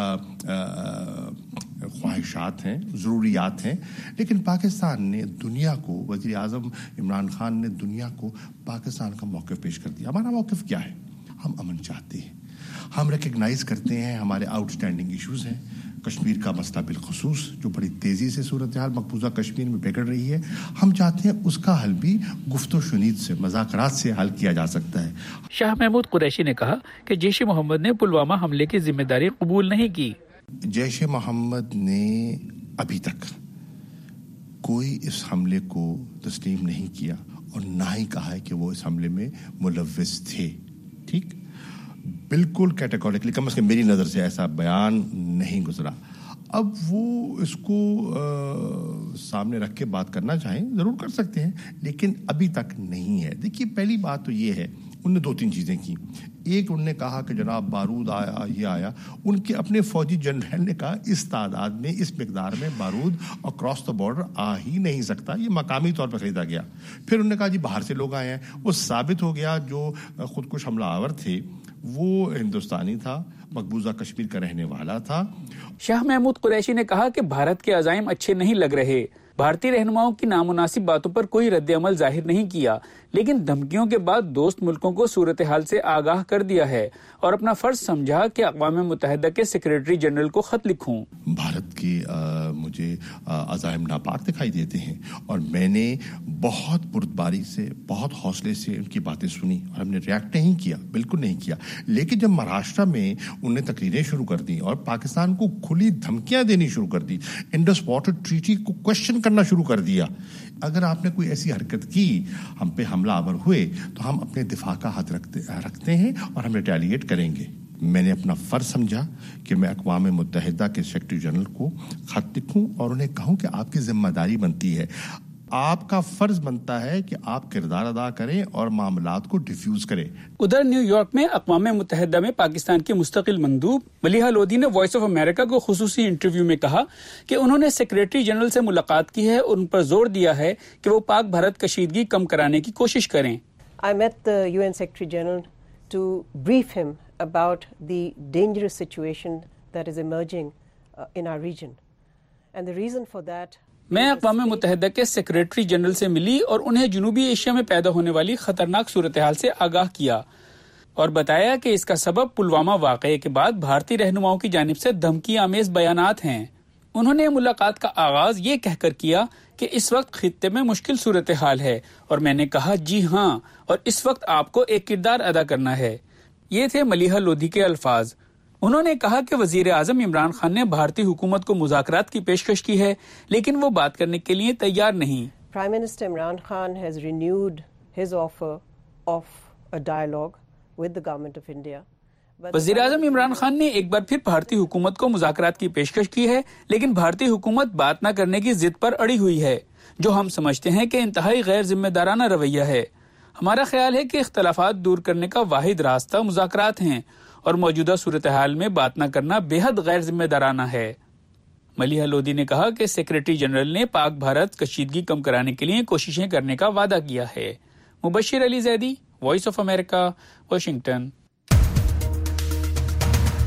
خواہشات ہیں, ضروریات ہیں, لیکن پاکستان نے دنیا کو, وزیر اعظم عمران خان نے دنیا کو پاکستان کا موقف پیش کر دیا. ہمارا موقف کیا ہے؟ ہم امن چاہتے ہیں, ہم ریکگنائز کرتے ہیں ہمارے آؤٹ اسٹینڈنگ ایشوز ہیں. کشمیر کا مسئلہ بالخصوص جو بڑی تیزی سے صورتحال مقبوضہ کشمیر میں بگڑ رہی ہے, ہم چاہتے ہیں اس کا حل بھی گفت و شنید سے, مذاکرات سے حل کیا جا سکتا ہے. شاہ محمود قریشی نے کہا کہ جیش محمد نے پلوامہ حملے کی ذمہ داری قبول نہیں کی. جیش محمد نے ابھی تک کوئی اس حملے کو تسلیم نہیں کیا اور نہ ہی کہا ہے کہ وہ اس حملے میں ملوث تھے. ٹھیک, بالکل کیٹیگوریکلی, کم از کم میری نظر سے ایسا بیان نہیں گزرا. اب وہ اس کو آ, سامنے رکھ کے بات کرنا چاہیں ضرور کر سکتے ہیں, لیکن ابھی تک نہیں ہے. دیکھیے, پہلی بات تو یہ ہے, انہوں نے دو تین چیزیں کی. ایک, انہوں نے کہا کہ جناب بارود آیا, یہ آیا. ان کے اپنے فوجی جنرل نے کہا اس تعداد میں, اس مقدار میں بارود اکراس دا بارڈر آ ہی نہیں سکتا, یہ مقامی طور پر خریدا گیا. پھر انہوں نے کہا جی باہر سے لوگ آئے ہیں. وہ ثابت ہو گیا جو خودکش حملہ آور تھے وہ ہندوستانی تھا, مقبوضہ کشمیر کا رہنے والا تھا. شاہ محمود قریشی نے کہا کہ بھارت کے عزائم اچھے نہیں لگ رہے. بھارتی رہنماؤں کی نامناسب باتوں پر کوئی رد عمل ظاہر نہیں کیا, لیکن دھمکیوں کے بعد دوست ملکوں کو صورتحال سے آگاہ کر دیا ہے اور اپنا فرض سمجھا کہ اقوام متحدہ کے سیکریٹری جنرل کو خط لکھوں. بھارت کے آ, مجھے عزائم ناپاک دکھائی دیتے ہیں اور میں نے بہت بردباری سے, بہت حوصلے سے ان کی باتیں سنی اور ہم نے ریئیکٹ نہیں کیا, بالکل نہیں کیا. لیکن جب مہاراشٹر میں انہوں نے تقریریں شروع کر دی اور پاکستان کو کھلی دھمکیاں دینی شروع کر دی, انڈس واٹر ٹریٹی کو کوشچن کرنا شروع کر دیا, اگر آپ نے کوئی ایسی حرکت کی, ہم پہ حملہ آور ہوئے, تو ہم اپنے دفاع کا ہاتھ رکھتے رکھتے ہیں اور ہم ریٹیلیٹ کریں گے. میں نے اپنا فرض سمجھا کہ میں اقوام متحدہ کے سیکرٹری جنرل کو خط لکھوں اور انہیں کہوں کہ آپ کی ذمہ داری بنتی ہے, آپ کا فرض بنتا ہے کہ آپ کردار ادا کریں اور معاملات کو ڈیفیوز کریں. ادھر نیو یارک میں اقوام متحدہ میں پاکستان کی مستقل مندوب ملیحہ لودھی نے وائس آف امریکہ کو خصوصی انٹرویو میں کہا کہ انہوں نے سیکریٹری جنرل سے ملاقات کی ہے اور ان پر زور دیا ہے کہ وہ پاک بھارت کشیدگی کم کرانے کی کوشش کریں. I met the U N Secretary General to brief him about the dangerous situation that is emerging uh, in our region. And the reason for that میں اقوام متحدہ کے سیکریٹری جنرل سے ملی اور انہیں جنوبی ایشیا میں پیدا ہونے والی خطرناک صورتحال سے آگاہ کیا اور بتایا کہ اس کا سبب پلوامہ واقعے کے بعد بھارتی رہنماؤں کی جانب سے دھمکی آمیز بیانات ہیں۔ انہوں نے ملاقات کا آغاز یہ کہہ کر کیا کہ اس وقت خطے میں مشکل صورتحال ہے، اور میں نے کہا جی ہاں، اور اس وقت آپ کو ایک کردار ادا کرنا ہے۔ یہ تھے ملیحہ لودھی کے الفاظ۔ انہوں نے کہا کہ وزیر اعظم عمران خان نے بھارتی حکومت کو مذاکرات کی پیشکش کی ہے، لیکن وہ بات کرنے کے لیے تیار نہیں۔ Prime Minister Imran Khan has renewed his offer of a dialogue with the government of India. وزیر اعظم عمران خان نے ایک بار پھر بھارتی حکومت کو مذاکرات کی پیشکش کی ہے، لیکن بھارتی حکومت بات نہ کرنے کی ضد پر اڑی ہوئی ہے، جو ہم سمجھتے ہیں کہ انتہائی غیر ذمہ دارانہ رویہ ہے۔ ہمارا خیال ہے کہ اختلافات دور کرنے کا واحد راستہ مذاکرات ہیں، اور موجودہ صورتحال میں بات نہ کرنا بے حد غیر ذمہ دارانہ ہے۔ ملیحہ لودھی نے کہا کہ سیکریٹری جنرل نے پاک بھارت کشیدگی کم کرانے کے لیے کوششیں کرنے کا وعدہ کیا ہے۔ Mubashir Ali Zaidi, Voice of America, Washington.